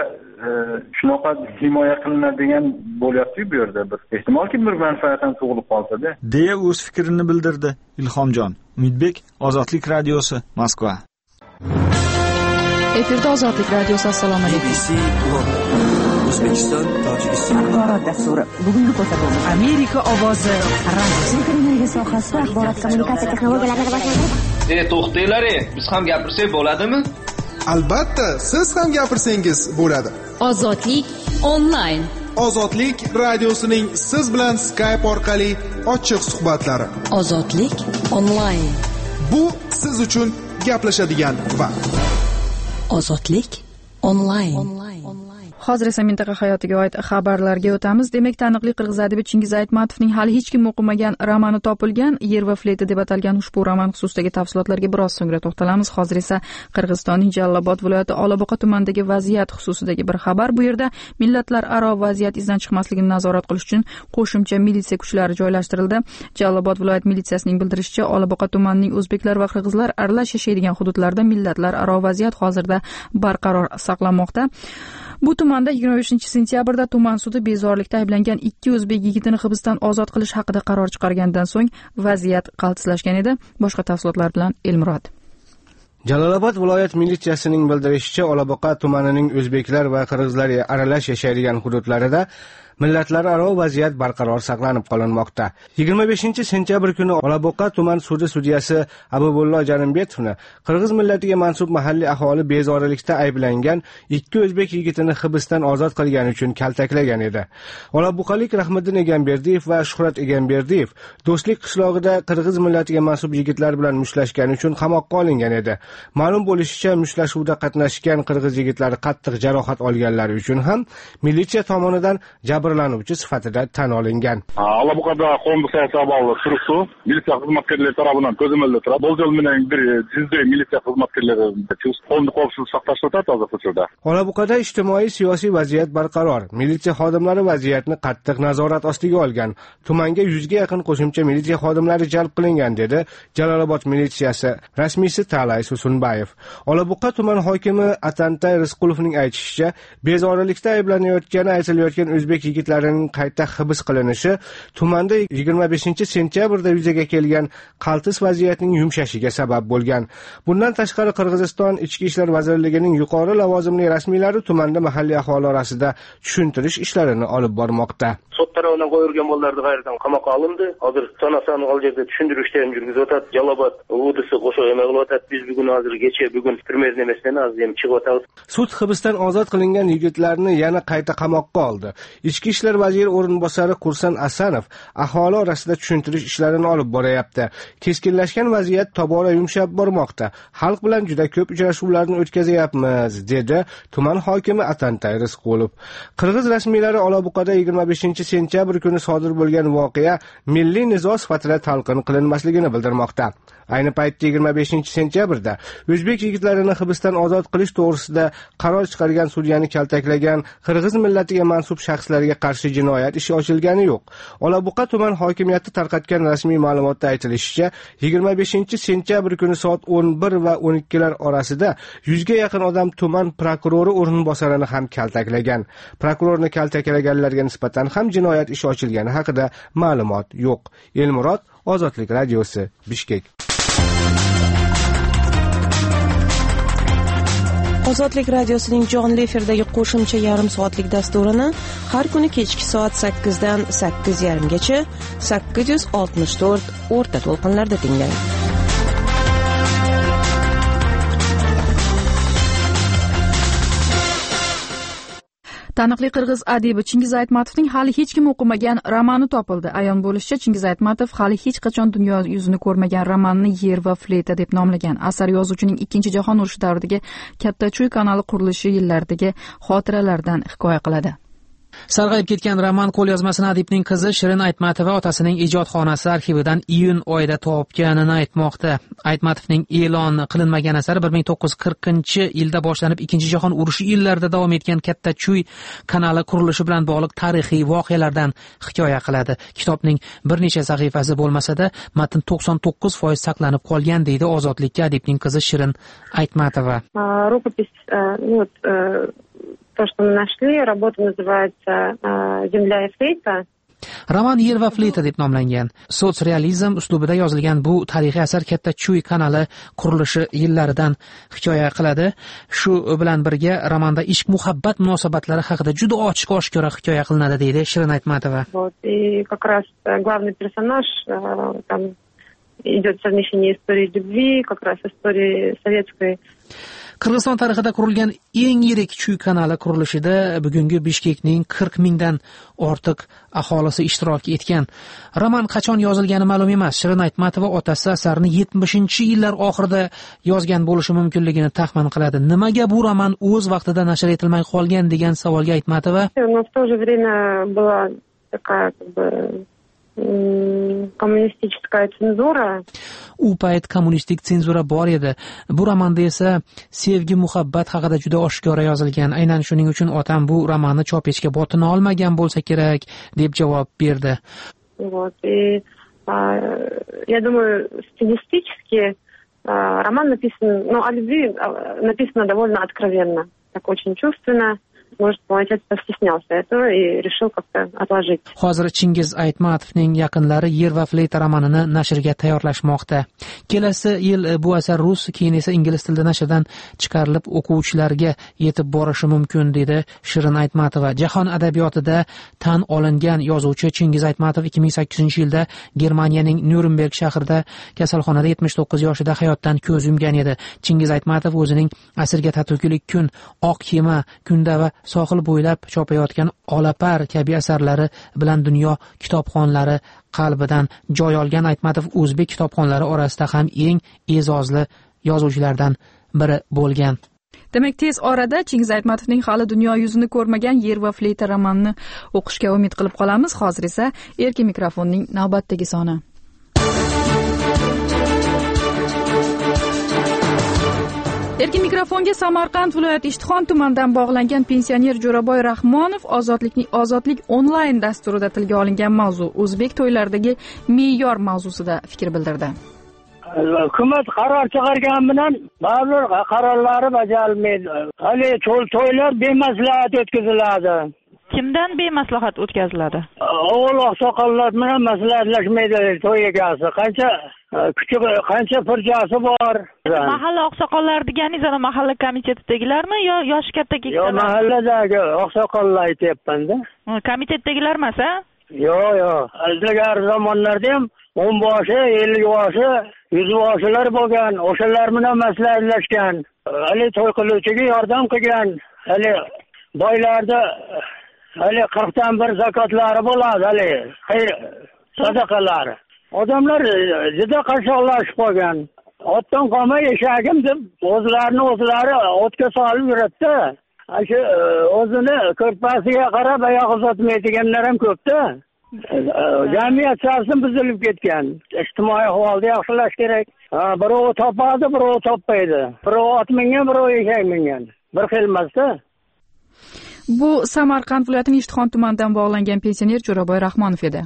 shunaqa himoya qilinadigan bo'lyapti bu yerda, bir ehtimolki bir manfaat ham tug'ilib qolsa-da, deya o'z fikrini bildirdi Ilhomjon. Umidbek, Ozodlik radiosi, Moskva. Efirda Ozodlik radiosi. Assalomu alaykum. O'zbekiston, Tojikiston axborot dasturi. Bugungi ko'rsatuv Amerika ovozi radiosi. Energiya sohasida axborot kommunikatsiya texnologiyalarini rivojlantirish. E, to'xtanglar, biz ham gapirsak bo'ladimi? Albatta, siz ham gapirsangiz bo'ladi. Ozodlik onlayn. Ozodlik radiosining siz bilan Skype orqali ochiq suhbatlari. Ozodlik onlayn. Bu siz uchun gaplashadigan vaqt. Ozodlik onlayn. Hozir esa mintaqa hayotiga oid xabarlarga o'tamiz. Demak, taniqli qirg'iz adibi Chingiz Aytmatovning hali hech kim o'qimagan romani topilgan. Yer va fleyta deb atalgan ushbu roman xususidagi tafsilotlarga biroz so'ngra to'xtalamiz. Hozir esa Qirg'izistonning Jallobod viloyati Olaboqa tumanidagi vaziyat xususidagi bir xabar. Bu yerda millatlararo vaziyat izdan chiqmasligini nazorat qilish uchun qo'shimcha militsiya kuchlari joylashtirildi. Jallobod viloyat militsiyasining bildirishicha, Olaboqa tumanining o'zbeklar va qirg'izlar aralash yashaydigan hududlarda millatlararo vaziyat hozirda barqaror saqlanmoqda. Bu tumanda yigirma beshinchi sentyabrda tuman sudi bezorilikda ayblangan ikki o'zbek yigitini hibsdan ozod qilish haqida qaror chiqargandan so'ng vaziyat qaltislashgan edi. Boshqa tafsilotlar bilan Elmurod. Jalolobod viloyat militsiyasining bildirishicha, Olaboqa tumanining o'zbeklar va qirg'izlar aralash yashaydigan hududlarida millatlararo vaziyat barqaror saqlanib qolinmoqda. yigirma beshinchi sentyabr kuni Olaboqa tuman sudi sudyasi Abubullo Janimbetovni qirg'iz millatiga mansub mahalliy aholi bezorilikda ayblangan ikki o'zbek yigitini hibsdan ozod qilgani uchun kaltaklagan edi. Olaboqalik Rahmiddin Egamberdiyev va Shuhrat Egamberdiyev Do'stlik qishlog'ida qirg'iz millatiga mansub yigitlar bilan mushlashgani uchun qamoqqa olingan edi. Ma'lum bo'lishicha, mushtlashuvda qatnashgan qirg'iz yigitlari qattiq jarohat olganlari uchun ham militsiya tomonidan jabrlanuvchi sifatida tan olingan. Alabuqada qo'mondon saytavol turibdi. Militsiya xizmatkorlari tomonidan ko'zimizda turadi. Bo'ljol bilan bir jizday militsiya xizmatkorlari qo'mondon qo'mondonlik saqlash o'tadi hozirda. Olabuqada ijtimoiy siyosiy vaziyat barqaror. Militsiya xodimlari vaziyatni qattiq nazorat ostiga olgan. Tumanga yuzga yaqin qo'shimcha militsiya xodimlari jalb qilingan, dedi Jalolobod militsiyasi rasmiysi Talay Susunbayev. Olabuqa tuman hokimi Atantay Rizqulovning aytishicha, bezorilikda ayblanayotgani aytilayotgan o'zbek yigitlarining qayta hibs qilinishi tumanda yigirma beshinchi sentyabrda yuzaga kelgan qaltis vaziyatning yumshashiga sabab bo'lgan. Bundan tashqari Qirg'iziston Ichki ishlar vazirligining yuqori lavozimli rasmiylari tumanda mahalliy aholi orasida tushuntirish ishlarini olib bormoqda. Sot tarafından qo'yilgan bolalarni qayerdan qamoqqa olindi. Hozir sanasani ol yerda tushuntirish ishlarini yurgizib o'tadi. Jalobod udisi qo'shib emas qilib o'tadi. Biz bugun hozir kecha bugun turmezdan emasdan hozir ham chiqib o'tamiz. Sud hibsdan ozod qilingan yigitlarni yana qayta qamoqqa oldi. Ichki ishlar vaziri o'rinbosari Qursan Asanov aholi orasida tushuntirish ishlarini olib borayapti. Keskinlashgan vaziyat tobora yumshab bormoqda. Xalq bilan juda ko'p uchrashuvlarni o'tkazayapmiz, dedi tuman hokimi Atantay Rizqulov. Qirg'iz rasmiylari Olabuqada yigirma beshinchi sentyabr kuni sodir bo'lgan voqea milliy nizo sifatida talqin qilinmasligini bildirmoqda. Ayni paytda yigirma beshinchi sentyabrda o'zbek yigitlarini hibsdan ozod qilish to'g'risida qaror chiqargan sudyani kaltaklagan qirg'iz millatiga mansub shaxslarga qarshi jinoyat ishi ochilgani yo'q. Olabuqa tuman hokimiyati tarqatgan rasmiy ma'lumotda aytilishicha, yigirma beshinchi sentyabr kuni soat o'n bir va o'n ikkilar orasida yuzga yaqin odam tuman prokurori o'rinbosarini ham kaltaklagan. Prokurorni kaltaklaganlarga nisbatan ham jinoyat ishi ochilgani haqida ma'lumot yo'q. Elmurod, Ozodlik radiosi, Bishkek. Ozodlik radiosining jonli efirdagi qo'shimcha yarim soatlik dasturini har kuni kechki soat sakkizdan sakkiz yarim gacha sakkiz yuz oltmish to'rt o'rta to'lqinlarda tinglang. Taniqli qirg'iz adibi Chingiz Aytmatovning hali hech kim o'qimagan romani topildi. Ayon bo'lishicha, Chingiz Aytmatov hali hech qachon dunyo yuzini ko'rmagan romanni Yer va fleyta deb nomlagan. Asar yozuvchining ikkinchi jahon urushi davridagi Katta Chuy kanali qurilishi yillaridagi xotiralardan hikoya qiladi. Sarg'ayib ketgan roman qo'lyozmasini adibning qizi Shirin Aytmatova otasining ijodxonasi arxividan iyun oyida topganini aytmoqda. Aytmatovning e'lon qilinmagan asari bir ming to'qqiz yuz qirqinchi yilda boshlanib ikkinchi jahon urushi yillarida davom etgan Katta Chuy kanali qurilishi bilan bog'liq tarixiy voqealardan hikoya qiladi. Kitobning bir necha sahifasi bo'lmasa-da, matn to'qson to'qqiz foiz saqlanib qolgan, deydi Ozodlikka adibning qizi Shirin Aytmatova. Рукопись, ну, то, что мы нашли, работа называется «Земля и флейта». Roman Yer va fleyta deb nomlangan. Sotsrealizm uslubida yozilgan bu tarixiy asar Katta Chuy kanali qurilishi yillaridan hikoya qiladi. Shu bilan birga romanda ishq muhabbat munosabatlari haqida juda ochiq-oshkora hikoya qilinadi, deydi Shirin Aytmatova. Вот, и как раз главный персонаж, там идет совмещение истории любви, как раз истории советской. Qirg'iziston tarixida qurilgan eng yirik Chuy kanali qurilishida bugungi Bishkekning qirq mingdan ortiq aholisi ishtirok etgan. Roman qachon yozilgani ma'lum emas. Shirin Aytmatova otasi asarni yetmishinchi yillar oxirida yozgan bo'lishi mumkinligini taxmin qiladi. Nimaga bu roman o'z vaqtida nashr etilmay qolgan degan savolga Aytmatova: Но в то же время была такая как бы kommunistikaya senzura. U payt kommunistik senzura bor edi. Bu romanda esa sevgi, muhabbat haqida juda oshkora yozilgan. Aynan shuning uchun otam bu romanni chop etishga botina olmagan bo'lsa kerak deb javob berdi. Вот. И я думаю, стилистически роман написан, ну, о любви написано довольно откровенно, так очень чувственно. Может, мой отец постеснялся этого и решил как-то отложить. Hozir Chingiz Aytmatovning yaqinlari Yer va fleyta romanini nashrga tayyorlashmoqda. Kelasi yil bu asar rus, keyin esa ingliz tilida nashrdan chiqarilib o'quvchilarga yetib borishi mumkin dedi Shirin Aytmatova. Jahon adabiyotida tan olingan yozuvchi Chingiz Aytmatov ikki ming sakkizinchi yilda Germaniyaning Nyurnberg shahrida kasalxonada yetmish to'qqiz yoshida hayotdan ko'z yumgan edi. Chingiz Aytmatov o'zining asrga tatuvlik kun, Oq kema, Kunda va sohil bo'ylab chopayotgan Olapar kabi asarlari bilan dunyo kitobxonlari qalbidan joy olgan Aytmatov o'zbek kitobxonlari orasida ham eng e'zozli yozuvchilardan biri bo'lgan. Demak, tez orada Chingiz Aytmatovning hali dunyo yuzini ko'rmagan Yer va fleyta romanini o'qishga umid qilib qolamiz. Hozir esa erkin mikrofonning navbatdagi soni. Erkin mikrofonga Samarqand viloyati Ishtixon tumanidan bog'langan pensioner Jo'raboy Rahmonov ozodlikning ozodlik onlayn dasturida tilga olingan mavzu o'zbek to'ylaridagi me'yor mavzusida fikr bildirdi. Hukumat qaror chiqargan bilan ba'zi qarorlari bajarilmaydi. Hali to'ylar bemaslahat o'tkaziladi. Kimdan bemaslahat o'tkaziladi? O'g'il oqsoqollar bilan maslahatlashmaydi to'y egasi. Qancha kuchi, qancha purjasi bor. Mahalla oqsoqollari deganingiz ana mahalla komitetidagilarmi yo yoshi katta keksalar? Yo'q, mahalladagi oqsoqollar aytyapman-da. Komitetdagilar emas, a? Yo'q, yo'q. Ilgari zamonlarda ham o'n boshi, ellik boshi, yuz boshilar bo'lgan. O'shalar bilan maslahatlashgan. Hali to'y qiluvchiga yordam qilgan. Hali boylarda hali qirqdan bir zakotlari bo'ladi, hali xayr sadaqalari. Odamlar juda qashshoqlashib qolgan. Otdan qolmay eshagim deb o'zlarini o'zlari otga solib yuradi-da. Shu o'zini ko'rpasiga qarab oyoq uzatmaydiganlar ham ko'p-da. Jamiyat sarsi buzilib ketgan. Ijtimoiy ahvolni yaxshilash kerak. Birov topadi, birov topmaydi. Birov ot mingan, birov eshak mingan. Bir xil emas-da. Bu Samarqand viloyatining Ishtixon tumanidan bog'langan pensioner Jo'raboy Rahmonov edi.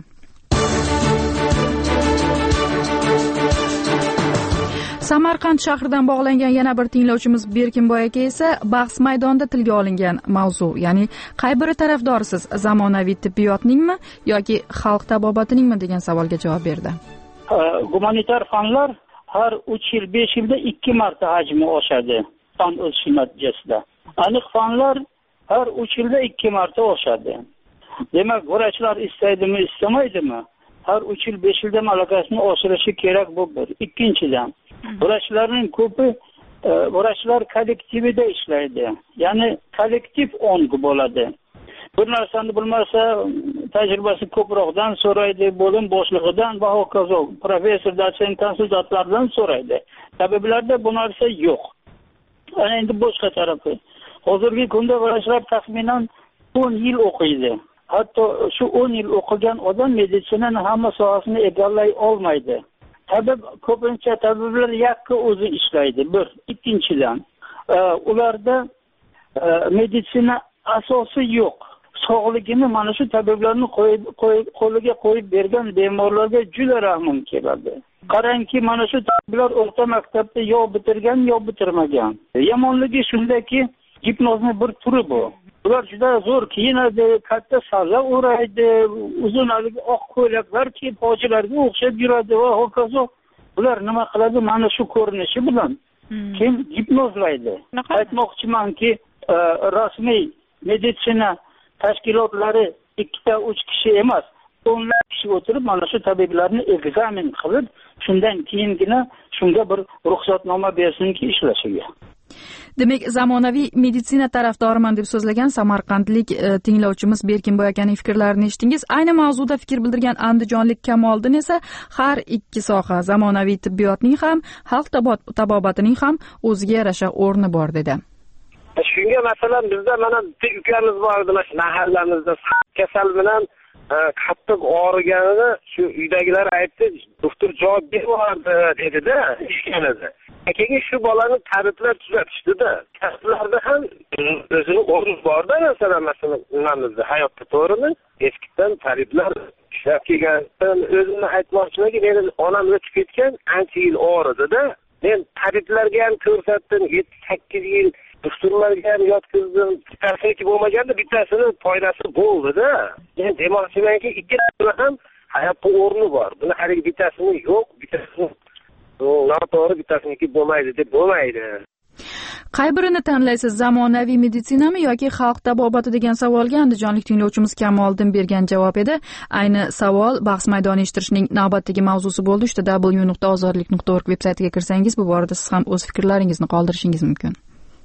Samarqand shahridan bog'langan yana bir tinglovchimiz Berkinboy aka esa bahs maydonida tilga olingan mavzu, ya'ni qay biri tarafdorisiz, zamonaviy tibbiyotningmi yoki xalq tabobatiningmi degan savolga javob berdi. Gumanitar fanlar har uch yil, besh yilda ikki marta hajmi oshadi fan o'sishi natijasida. Aniq fanlar har uch yilda ikki marta oshadi. Demak, vrachlar istaydimi, istamaydimi? Har uch yil, besh yilda malakasini oshirishi kerak bu bir. Ikkinchidan, vrachlarning ko'pi vrachlar kollektivida ishlaydi. Ya'ni kollektiv ongi bo'ladi. Bir narsani bilmasa, tajribasi ko'proqdan so'raydi, bo'lim boshlig'idan va hokazo, professor, dotsent, konsultantlardan so'raydi. Tabiblarda bu narsa yo'q. Ana endi boshqa tarafi. Hozirgi kunda vrachlar taxminan o'n yil o'qiydi. Hatto shu o'n yil o'qigan odam meditsinaning hamma sohasini egallay olmaydi. Tabib ko'pincha tabiblar yakka o'zi ishlaydi. Bir, ikkinchidan, ularda meditsina asosi yo'q. Sog'ligini mana shu tabiblarni qo'liga qo'yib bergan bemorlarga juda rahmim keladi. Qarangki, mana shu tabiblar o'rta maktabda yo bitirgan, yo bitirmagan. Yomonligi shundaki, gipnozning bir turi bu. Ular juda zo'r kiyinadi, katta salla o'raydi, uzun oq ko'ylaklar kiyib hojilarga o'xshab yuradi va hokazo. Ular nima qiladi? Mana shu ko'rinishi bilan kim gipnozlaydi. Aytmoqchimanki, rasmiy meditsina tashkilotlari ikkita uch kishi emas, o'nlab kishi o'tirib mana shu tabiblarni ekzamen qilib, shundan keyingina shunga bir ruxsatnoma bersinki ishlashiga. Demak, zamonaviy meditsina tarafdoriman deb so'zlagan samarqandlik tinglovchimiz Berkinboy akaning fikrlarini eshitdingiz. Ayni mavzuda fikr bildirgan andijonlik Kamoliddin esa har ikki soha, zamonaviy tibbiyotning ham, xalq tabobatining ham o'ziga yarasha o'rni bor dedi. Shunga masalan bizda mana bitta ukamiz bor edi, mana mahallamizda kasal bilan qattiq og'riganini shu uydagilar aytdi, doktor javob berardi dedi-da, eshitganida. Keyin shu bolani tabiblar tuzatishdi-da. Kasblarda ham o'zini o'rni bor-da, masalan, masalan, nimamizda hayotda to'g'rimi? Eskidan tabiblar ishlab kelgan. O'zimni aytmoqchimanki, meni onam o'tib ketgan, ancha yil og'ridi-da. Men tabiblarga ham ko'rsatdim, yetti sakkiz yil doktorlarga ham yotqizdim. Bittasiki bo'lmaganda bittasini foydasi bo'ldi-da. Men demoqchimanki, ikkitasini ham hayotda o'rni bor. Buni haligi bittasini yo'q, bittasini noto'g'ri, bittasiniki bo'lmaydi deb bo'lmaydi. Qay birini tanlaysiz, zamonaviy meditsinami yoki xalq tabobati degan savolga andijonlik tinglovchimiz Kamoliddin bergan javob edi. Ayni savol bahs maydoni eshittirishning navbatdagi mavzusi bo'ldi. w nuqta ozodlik nuqta org veb-saytiga kirsangiz, bu borada siz ham o'z fikrlaringizni qoldirishingiz mumkin.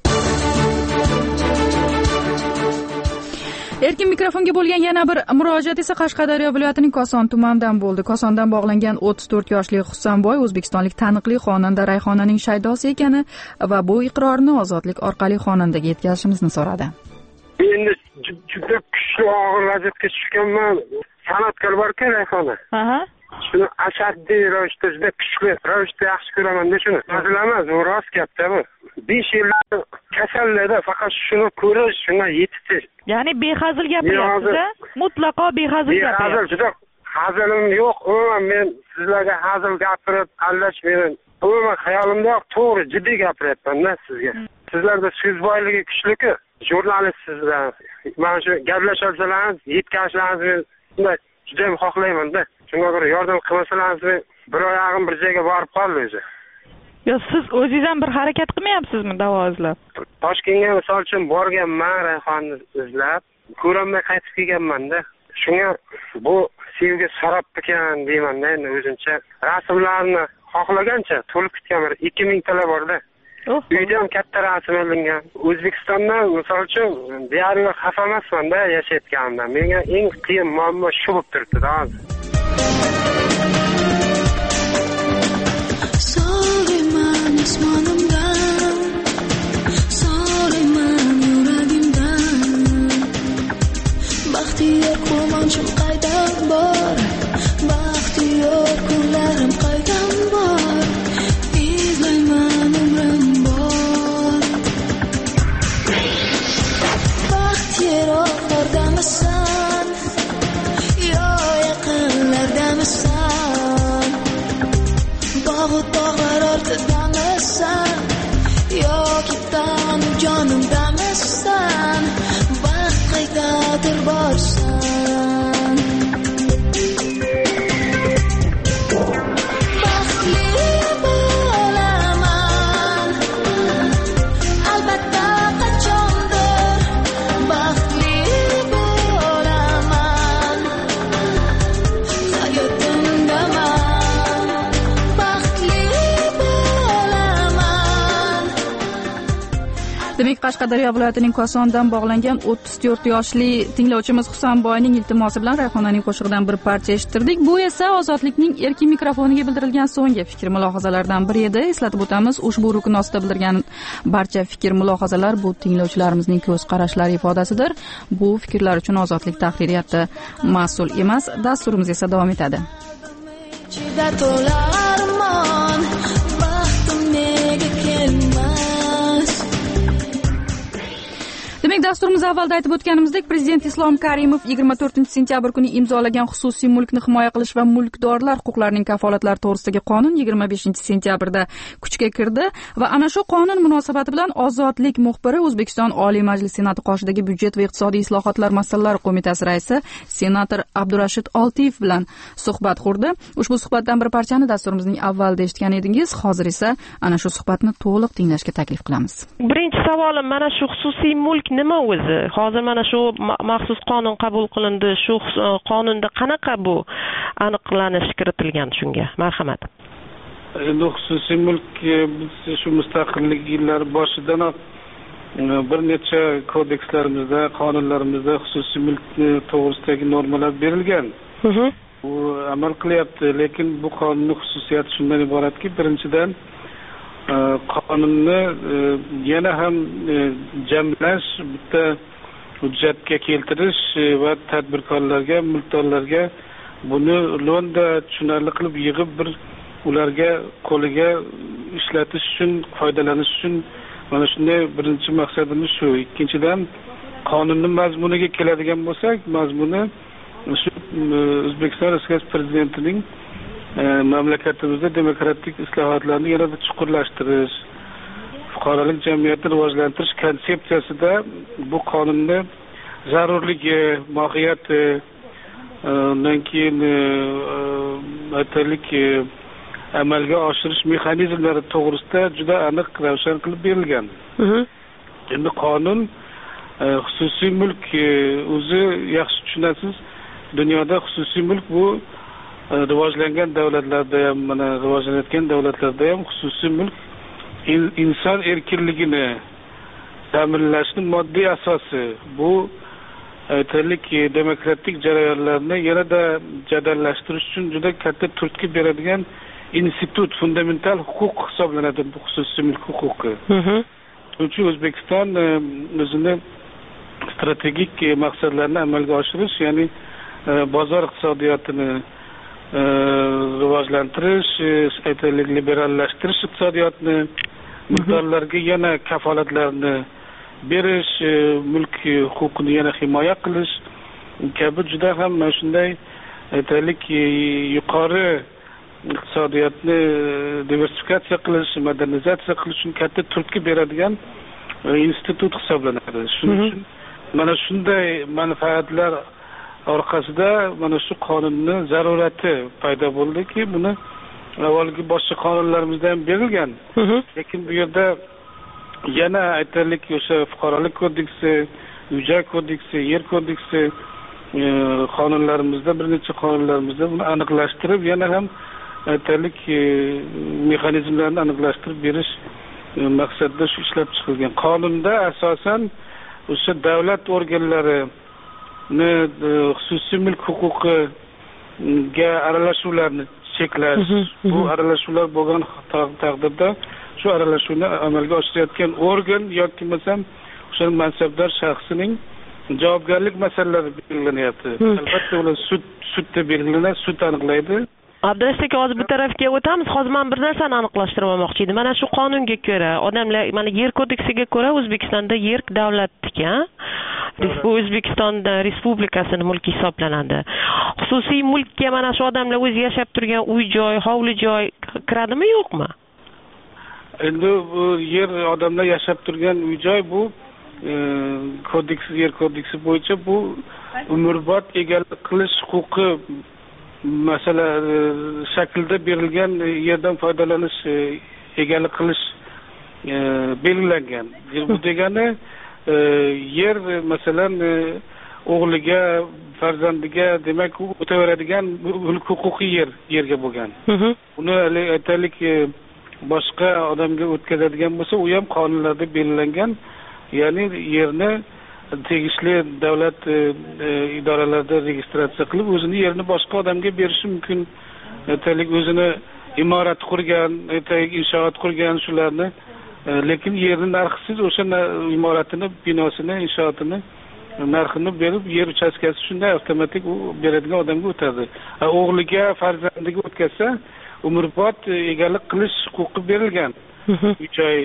Erkin mikrofonga bo'lgan yana bir murojaat esa Qashqadaryo viloyatining Koson tumanidan bo'ldi. Kosondan bog'langan o'ttiz to'rt yoshli Husanboy o'zbekistonlik taniqli xonanda Rayhonaning shaydosi ekani va bu iqrorni ozodlik orqali xonandaga yetkazishimizni so'radi. Endi juda kuchli og'ir vaziyatga tushganman. San'atkor bor-ku Rayhona. Aha. Shuni ashaddiy ravishda, juda kuchli ravishda yaxshi ko'raman-da shuni. Hazilmas, bu rost gapda bu. besh yillar kasallarda faqat shuni ko'rish, shunga yetish. Ya'ni behazil gapiryapsiz-a? Mutlaqo behazil gapiryapsiz. Behazil, juda hazilim yo'q. Umuman men sizlarga hazil gapirib, aldashmayman. Umuman hayolimda to'g'ri, jiddiy gapiryapman-da sizga. Sizlarda so'z boyligi kuchli-ku. Jurnalistsizlar. Mana shu gaplashsalaringiz, yetkazishlaringizni shunday juda ham xohlayman-da. Shunga ko'ra yordam qilmasalaringiz, bir oyog'im bir joyga borib qoldi o'zi. Yo, siz o'zingiz ham bir harakat qilmayapsizmi davo izlab? Toshkentga misol uchun borganman, Rayhonni izlab, ko'rolmay qaytib kelganman-da. Shunga bu sevgi sarab ekan deyman-da, endi o'zimcha rasmlarni xohlagancha to'lib ketgan bir ikki ming tala bor-da. Uyda ham katta rasm olingan. O'zbekistondan misol uchun deyarli xafa emasman-da yashayotganimdan. Menga eng qiyin muammo shu bo'lib turibdi-da hozir. Baxtiyor quvonchim qaydan bor, baxtiyor kunlarim qaydan bor, izlayman umrim bor. Baxt yiroqlardamisan, yo yaqinlardamisan, bog'u tog'lar ortidamisan, yoki tanib jonimdamisan, baxt qaydadir borsan. Baxtli bo'laman, albatta qachondir, baxtli bo'laman, hayotimdaman, baxtli bo'laman. Demak, Qashqadaryo viloyatining Kosondan bog'langan o'ttiz to'rt yoshli tinglovchimiz Husanboyning iltimosi bilan Rayhonaning qo'shig'idan bir parcha eshittirdik. Bu esa Ozodlikning erkin mikrofoniga bildirilgan so'nggi fikr mulohazalardan biri edi. Eslatib o'tamiz, ushbu rukun ostida bildirgan barcha fikr mulohazalar bu tinglovchilarimizning ko'z qarashlari ifodasidir. Bu fikrlar uchun Ozodlik tahririyati mas'ul emas. Dasturimiz esa davom etadi. Ichida to'larmon, baxtim nega kelmas? Demak, dasturimiz avvalda aytib o'tganimizdek, Prezident Islom Karimov yigirma to'rtinchi sentyabr kuni imzolagan xususiy mulkni himoya qilish va mulkdorlar huquqlarining kafolatlari to'g'risidagi qonun yigirma beshinchi sentyabrda kuchga kirdi va ana shu qonun munosabati bilan Ozodlik muxbiri O'zbekiston Oliy Majlis Senati qoshidagi Byudjet va iqtisodiy islohotlar masalalari qo'mitasi raisi senator Abdurashid Oltiyev bilan suhbat qurdi. Ushbu suhbatdan bir parchani dasturimizning avvalida eshitgan edingiz. Hozir esa ana shu suhbatni to'liq tinglashga taklif qilamiz. Birinchi savolim, mana shu xususiy mulk nima o'zi? Hozir mana shu maxsus qonun qabul qilindi. Shu qonunda qanaqa bu aniqlanish kiritilgan shunga? Marhamat. Endi xususiy mulk biz shu mustaqillik yillari boshidan bir necha kodekslarimizda, qonunlarimizda xususiy mulkni to'g'risidagi normalar berilgan. U amal qilyapti, lekin bu qonunning xususiyati shundan iboratki, birinchidan qonunni yana ham jamlash, bitta hujjatga keltirish va tadbirkorlarga, mulkdorlarga buni lo'nda tushunarli qilib yig'ib bir ularga qo'liga ishlatish uchun, foydalanish uchun mana shunday birinchi maqsadimiz shu. Ikkinchidan, qonunning mazmuniga keladigan bo'lsak, mazmuni shu O'zbekiston Respublikasi Prezidentining mamlakatimizda demokratik islohotlarni yanada chuqurlashtirish, fuqarolik jamiyatini rivojlantirish konsepsiyasida bu qonunni zarurligi, mohiyati, undan keyin aytaylik amalga oshirish mexanizmlari to'g'risida juda aniq ravshan qilib berilgan. Endi qonun xususiy mulk o'zi yaxshi tushunasiz, dunyoda xususiy mulk bu rivojlangan davlatlarda ham, mana rivojlanayotgan davlatlarda ham xususiy mulk inson erkinligini ta'minlashning moddiy asosi. Bu aytaylik demokratik jarayonlarni yanada jadallashtirish uchun juda katta turtki beradigan institut, fundamental huquq hisoblanadi bu xususiy mulk huquqi. Shuning uchun O'zbekiston o'zini strategik maqsadlarini amalga oshirish, ya'ni bozor iqtisodiyotini rivojlantirish, aytaylik liberallashtirish iqtisodiyotni, mulkdorlarga yana kafolatlarni berish, mulk huquqini yana himoya qilish kabi juda ham mana shunday aytaylik yuqori iqtisodiyotni diversifikatsiya qilish, modernizatsiya qilish uchun katta turtki beradigan institut hisoblanadi. Shuning uchun mana shunday manfaatlar orqasida mana shu qonunni zarurati paydo bo'ldiki, buni avvalgi boshqa qonunlarimizda ham berilgan. Lekin bu yerda yana aytaylik o'sha fuqarolik kodeksi, uy-joy kodeksi, yer kodeksi qonunlarimizda, bir necha qonunlarimizda buni aniqlashtirib, yana ham aytaylik mexanizmlarni aniqlashtirib berish maqsadida shu ishlab chiqilgan. Qonunda asosan o'sha davlat organlarini xususiy mulk huquqiga aralashuvlarni cheklash, bu aralashuvlar bo'lgan taqdirda shu aralashuvni amalga oshirayotgan organ yoki bo'lmasam o'sha mansabdor shaxsining javobgarlik masalalari belgilanyapti. Albatta ular sud sudda belgilanadi, sud aniqlaydi. Abdulaziz aka, hozir bu tarafga o'tamiz. Hozir men bir narsani aniqlashtirib olmoqchi edim. Mana shu qonunga ko'ra, odamlar mana yer kodeksiga ko'ra O'zbekistonda yer davlatniki, bu O'zbekiston Respublikasining mulki hisoblanadi. Xususiy mulkka mana shu odamlar o'zi yashab turgan uy-joy, hovli-joy kiradimi, yo'qmi? Endi bu yer odamlar yashab turgan uy-joy bu kodeks, yer kodeksi bo'yicha bu umrbod egalik qilish huquqi masala shaklda berilgan yerdan foydalanish, egalik qilish belgilangan. Bu degani yer masalan o'g'liga, farzandiga, demak u o'taveradigan mulk huquqi yer yerga bo'lgan. Uni aytaylik boshqa odamga o'tkazadigan bo'lsa, u ham qonunlarda belgilangan. Ya'ni yerni tegishli davlat idoralarida registratsiya qilib, o'zini yerini boshqa odamga berishi mumkin. Aytaylik o'zini imorat qurgan, aytaylik inshoot qurgan shularni, lekin yerni narxisiz o'sha imoratini, binosini, inshootini narxini berib, yer uchastkasi shunday avtomatik u beradigan odamga o'tadi. O'g'liga, farzandiga o'tkazsa, umrbod egalik qilish huquqi berilgan. Uy-joy,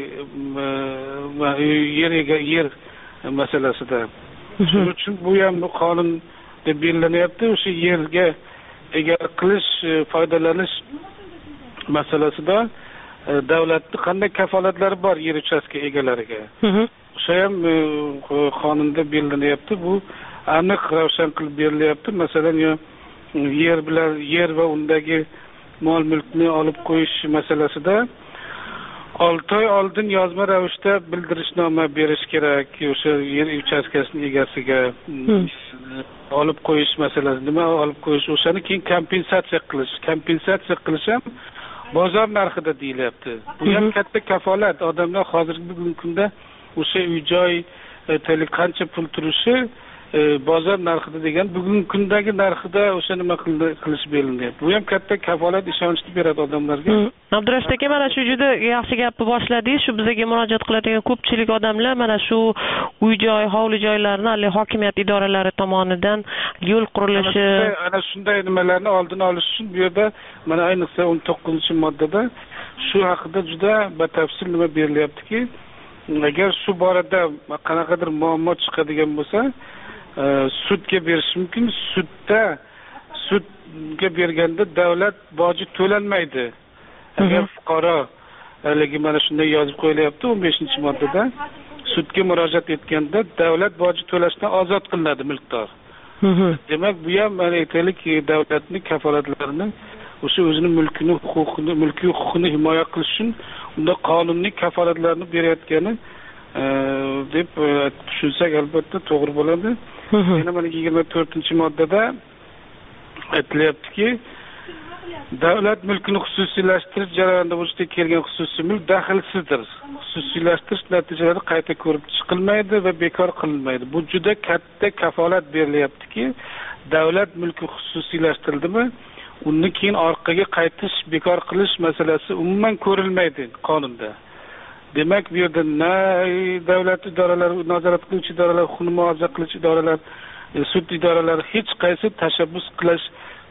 yer yer masalasida. Shuning uchun bu ham qonun deb belgilanyapti. O'sha yerga egalik qilish, foydalanish masalasida davlatning qanday kafolatlari bor yer uchastka egalariga. O'sha ham qonunda belgilanyapti. Bu aniq ravshan qilib berilyapti. Masalan, yer bilan yer va undagi mol mulkni olib qo'yish masalasida olti oy oldin yozma ravishda bildirishnoma berish kerak. O'sha yer uchastkasining egasiga olib qo'yish masalasi. Nima olib qo'yish? O'shani keyin kompensatsiya qilish. Kompensatsiya qilish ham bozor narxida deyilyapti. Bu ham katta kafolat. Odamlar hozirgi bugungi kunda o'sha uy joy aytaylik qancha pul turishi bozor narxida degan bugungi kundagi narxida o'sha nima qilish berilyapti. Bu ham katta kafolat ishonchni beradi odamlarga. Abdurashid aka, mana shu juda yaxshi gapni boshladingiz. Shu bizga murojaat qiladigan ko'pchilik odamlar mana shu uy joy, hovli joylarni hali hokimiyat idoralari tomonidan yo'l qurilishi, ana shunday nimalarni oldini olish uchun bu yerda mana ayniqsa o'n to'qqizinchi moddada shu haqida juda batafsil nima berilyaptiki, agar shu borada qanaqadir muammo chiqadigan bo'lsa, sudga berish mumkin. Sudda sudga berganda davlat boji to'lanmaydi. Agar fuqaro haligi mana shunday yozib qo'yilyapti o'n beshinchi moddada, sudga murojaat etganda davlat boji to'lashdan ozod qilinadi mulkdor. Demak, bu ham mana aytaylik davlatning kafolatlarini, o'sha o'zining mulkini, huquqini, mulkiy huquqini himoya qilish uchun unda qonuniy kafolatlarni berayotgani deb tushunsak albatta to'g'ri bo'ladi. Yana mana yigirma to'rtinchi moddada aytilyaptiki, davlat mulkini xususiylashtirish jarayonida vujudga kelgan xususiy mulk daxlsizdir. Xususiylashtirish natijalari qayta ko'rib chiqilmaydi va bekor qilinmaydi. Bu juda katta kafolat berilyaptiki, davlat mulki xususiylashtirildimi, undan keyin orqaga qaytish, bekor qilish masalasi umuman ko'rilmaydi qonunda. Demak, bu yerda na davlat idoralari, nazorat qiluvchi idoralar, huquqni muhofaza qiluvchi idoralar, sud idoralari hech qaysi tashabbus qilish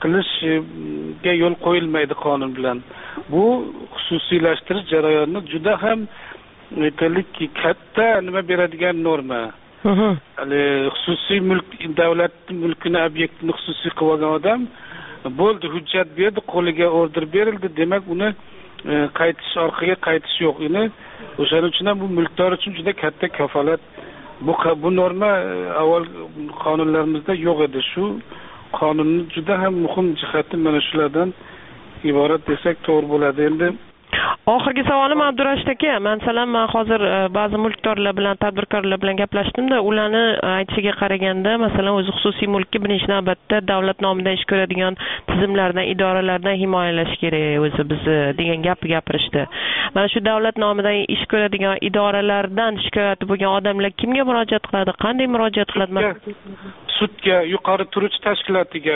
qilishga yo'l qo'yilmaydi qonun bilan. Bu xususiylashtirish jarayonini juda ham aytaylikki katta nima beradigan norma. Hali xususiy mulk, davlat mulkini, obyektini xususiy qilib olgan odam bo'ldi, hujjat berdi, qo'liga order berildi, demak uni qaytish, orqaga qaytish yo'q. Uni o'shaning uchun ham bu mulkdor uchun juda katta kafolat. Bu bu norma avval qonunlarimizda yo'q edi. Shu qonunning juda ham muhim jihati mana shulardan iborat desak to'g'ri bo'ladi. Endi oxirgi savolim Abdurashid aka, masalan, men hozir ba'zi mulkdorlar bilan, tadbirkorlar bilan gaplashdimda, ularni aytishiga qaraganda, masalan, o'zi xususiy mulkni birinchi navbatda davlat nomidan ish ko'radigan tizimlardan, idoralardan himoyalash kerak o'zi bizni degan gapni gapirishdi. Mana shu davlat nomidan ish ko'radigan idoralardan shikoyati bo'lgan odamlar kimga murojaat qiladi? Qanday murojaat qiladi? Sudga, yuqori turuvchi tashkilotiga,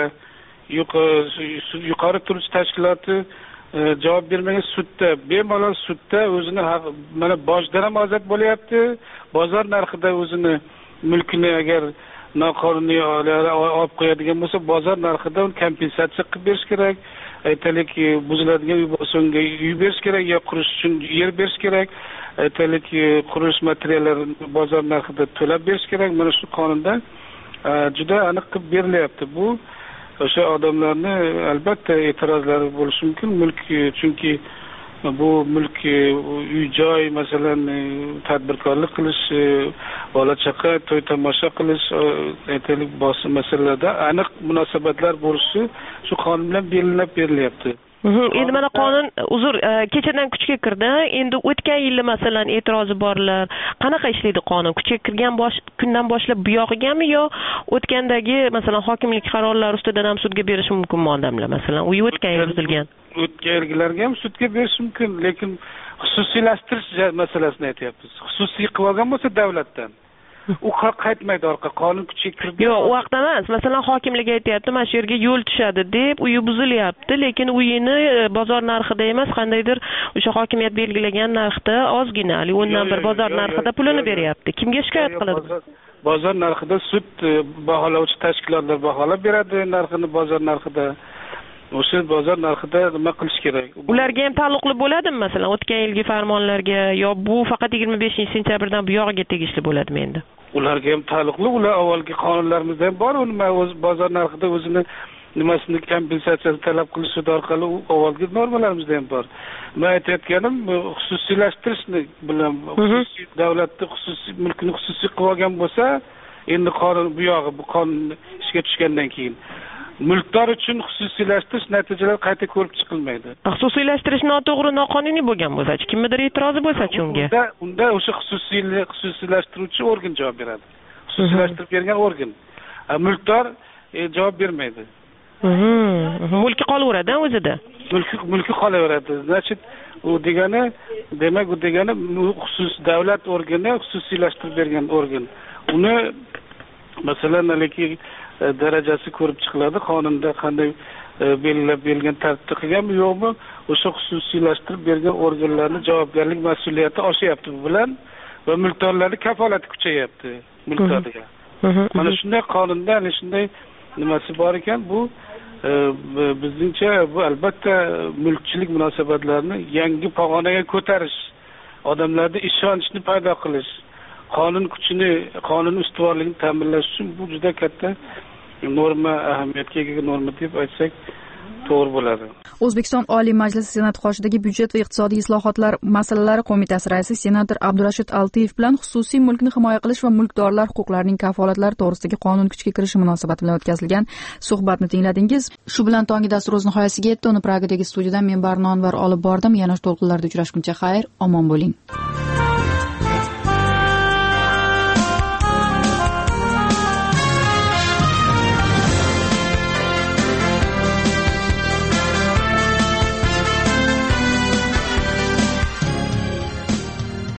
yuqori turuvchi tashkiloti javob bermagan sudda, bemalol sudda o'zini mana bojdan ham ozod bo'lyapti, bozor narxida o'zini mulkini agar noqonuniy olib qo'yadigan bo'lsa, bozor narxida uni kompensatsiya qilib berish kerak. Aytaylik, buziladigan uy bo'lsa unga uy berish kerak, yo qurish uchun yer berish kerak. Aytaylik, qurilish materiallarini bozor narxida to'lab berish kerak. Mana shu qonunda juda aniq qilib berilyapti. Bu o'sha odamlarni albatta e'tirozlari bo'lishi mumkin. Mulk, chunki bu mulk, uy joy, masalan, tadbirkorlik qilish, bola chaqa, to'y tomosha qilish, aytaylik, boshqa masalalarda aniq munosabatlar bo'lishi shu qonun bilan belgilab berilyapti. Endi mana qonun uzr kechadan kuchga kirdi. Endi o'tgan yil masalan e'tirozi borlar. Qanaqa ishlaydi qonun? Kuchga kirgan bosh kundan boshlab bu yog'igami yo o'tgandagi masalan hokimlik qarorlari ustidan ham sudga berish mumkinmi odamlar? Masalan, uy o'tgan yil buzilgan. O'tgan yilgilarga ham sudga berish mumkin, lekin xususiylashtirish masalasini aytyapmiz. Xususiy qilib olgan bo'lsa davlatdan u qaytmaydi orqa, qonun kuchga kirdi. Yo'q, u vaqtda emas. Masalan, hokimlik aytayapti, mana shu yerga yo'l tushadi deb, uyi buzilyapti, lekin uyini bozor narxida emas, qandaydir o'sha hokimiyat belgilagan narxda ozgina, hali o'ndan bir bozor narxida pulini beryapti. Kimga shikoyat qiladi? Bozor narxida sud baholovchi tashkilotlar baholab beradi narxini bozor narxida. O'sha bozor narxida nima qilish kerak? Ularga ham taalluqli bo'ladimi, masalan, o'tgan yilgi farmonlarga yo bu faqat yigirma beshinchi sentyabrdan bu yog'iga tegishli bo'ladimi endi? Ularga ham taalluqli, ular avvalgi qonunlarimizda ham bor, uni o'z bozor narxida o'zini nimasini kompensatsiyasini talab qilish sud orqali u avvalgi normalarimizda ham bor. Men aytayotganim xususiylashtirishni bilan xususiy davlatni xususiy mulkini xususiy qilib olgan bo'lsa, endi qonun bu yog'i bu qonun ishga tushgandan keyin mulkdor uchun xususiylashtirish natijalari qayta ko'rib chiqilmaydi. Xususiylashtirish noto'g'ri, noqonuniy bo'lgan bo'lsa-chi, kimnidir e'tirozi bo'lsa-chi unga? Unda unda o'sha xususiy xususiylashtiruvchi organ javob beradi. Xususiylashtirib bergan organ. Mulkdor javob bermaydi. mulki qolaveradi o'zida. Mulki mulki qolaveradi. Значит, u degani, demak u degani xususiy davlat organi, xususiylashtirib bergan organ. Uni masalan, haligi darajasi ko'rib chiqiladi, qonunda qanday belgilab berilgan tartibda qilganmi yo'qmi, o'sha xususiylashtirib bergan organlarning javobgarlik mas'uliyati oshyapti bu bilan va mulkdorlarning kafolati kuchayapti mulkdorga. Mana shunday qonunda ana shunday nimasi bor ekan, bu bizningcha bu albatta mulkchilik munosabatlarini yangi pog'onaga ko'tarish, odamlarda ishonchni paydo qilish, qonun kuchini, qonun ustuvorligini ta'minlash uchun bu juda katta norma, ahamiyatga ega norma deb aytsak to'g'ri bo'ladi. O'zbekiston Oliy Majlisi Senat qoshidagi byudjet va iqtisodiy islohotlar masalalari qo'mitasi raisi senator Abdurashid Altiyev bilan xususiy mulkni himoya qilish va mulkdorlar huquqlarining kafolatlari to'g'risidagi qonun kuchga kirishi munosabati bilan o'tkazilgan suhbatni tingladingiz. Shu bilan tongi dastur o'z nihoyasiga yetdi. Uni Pragadagi studiyadan men Barno Anvar olib bordim. Yana to'lqinlarda uchrashguncha xayr, omon bo'ling.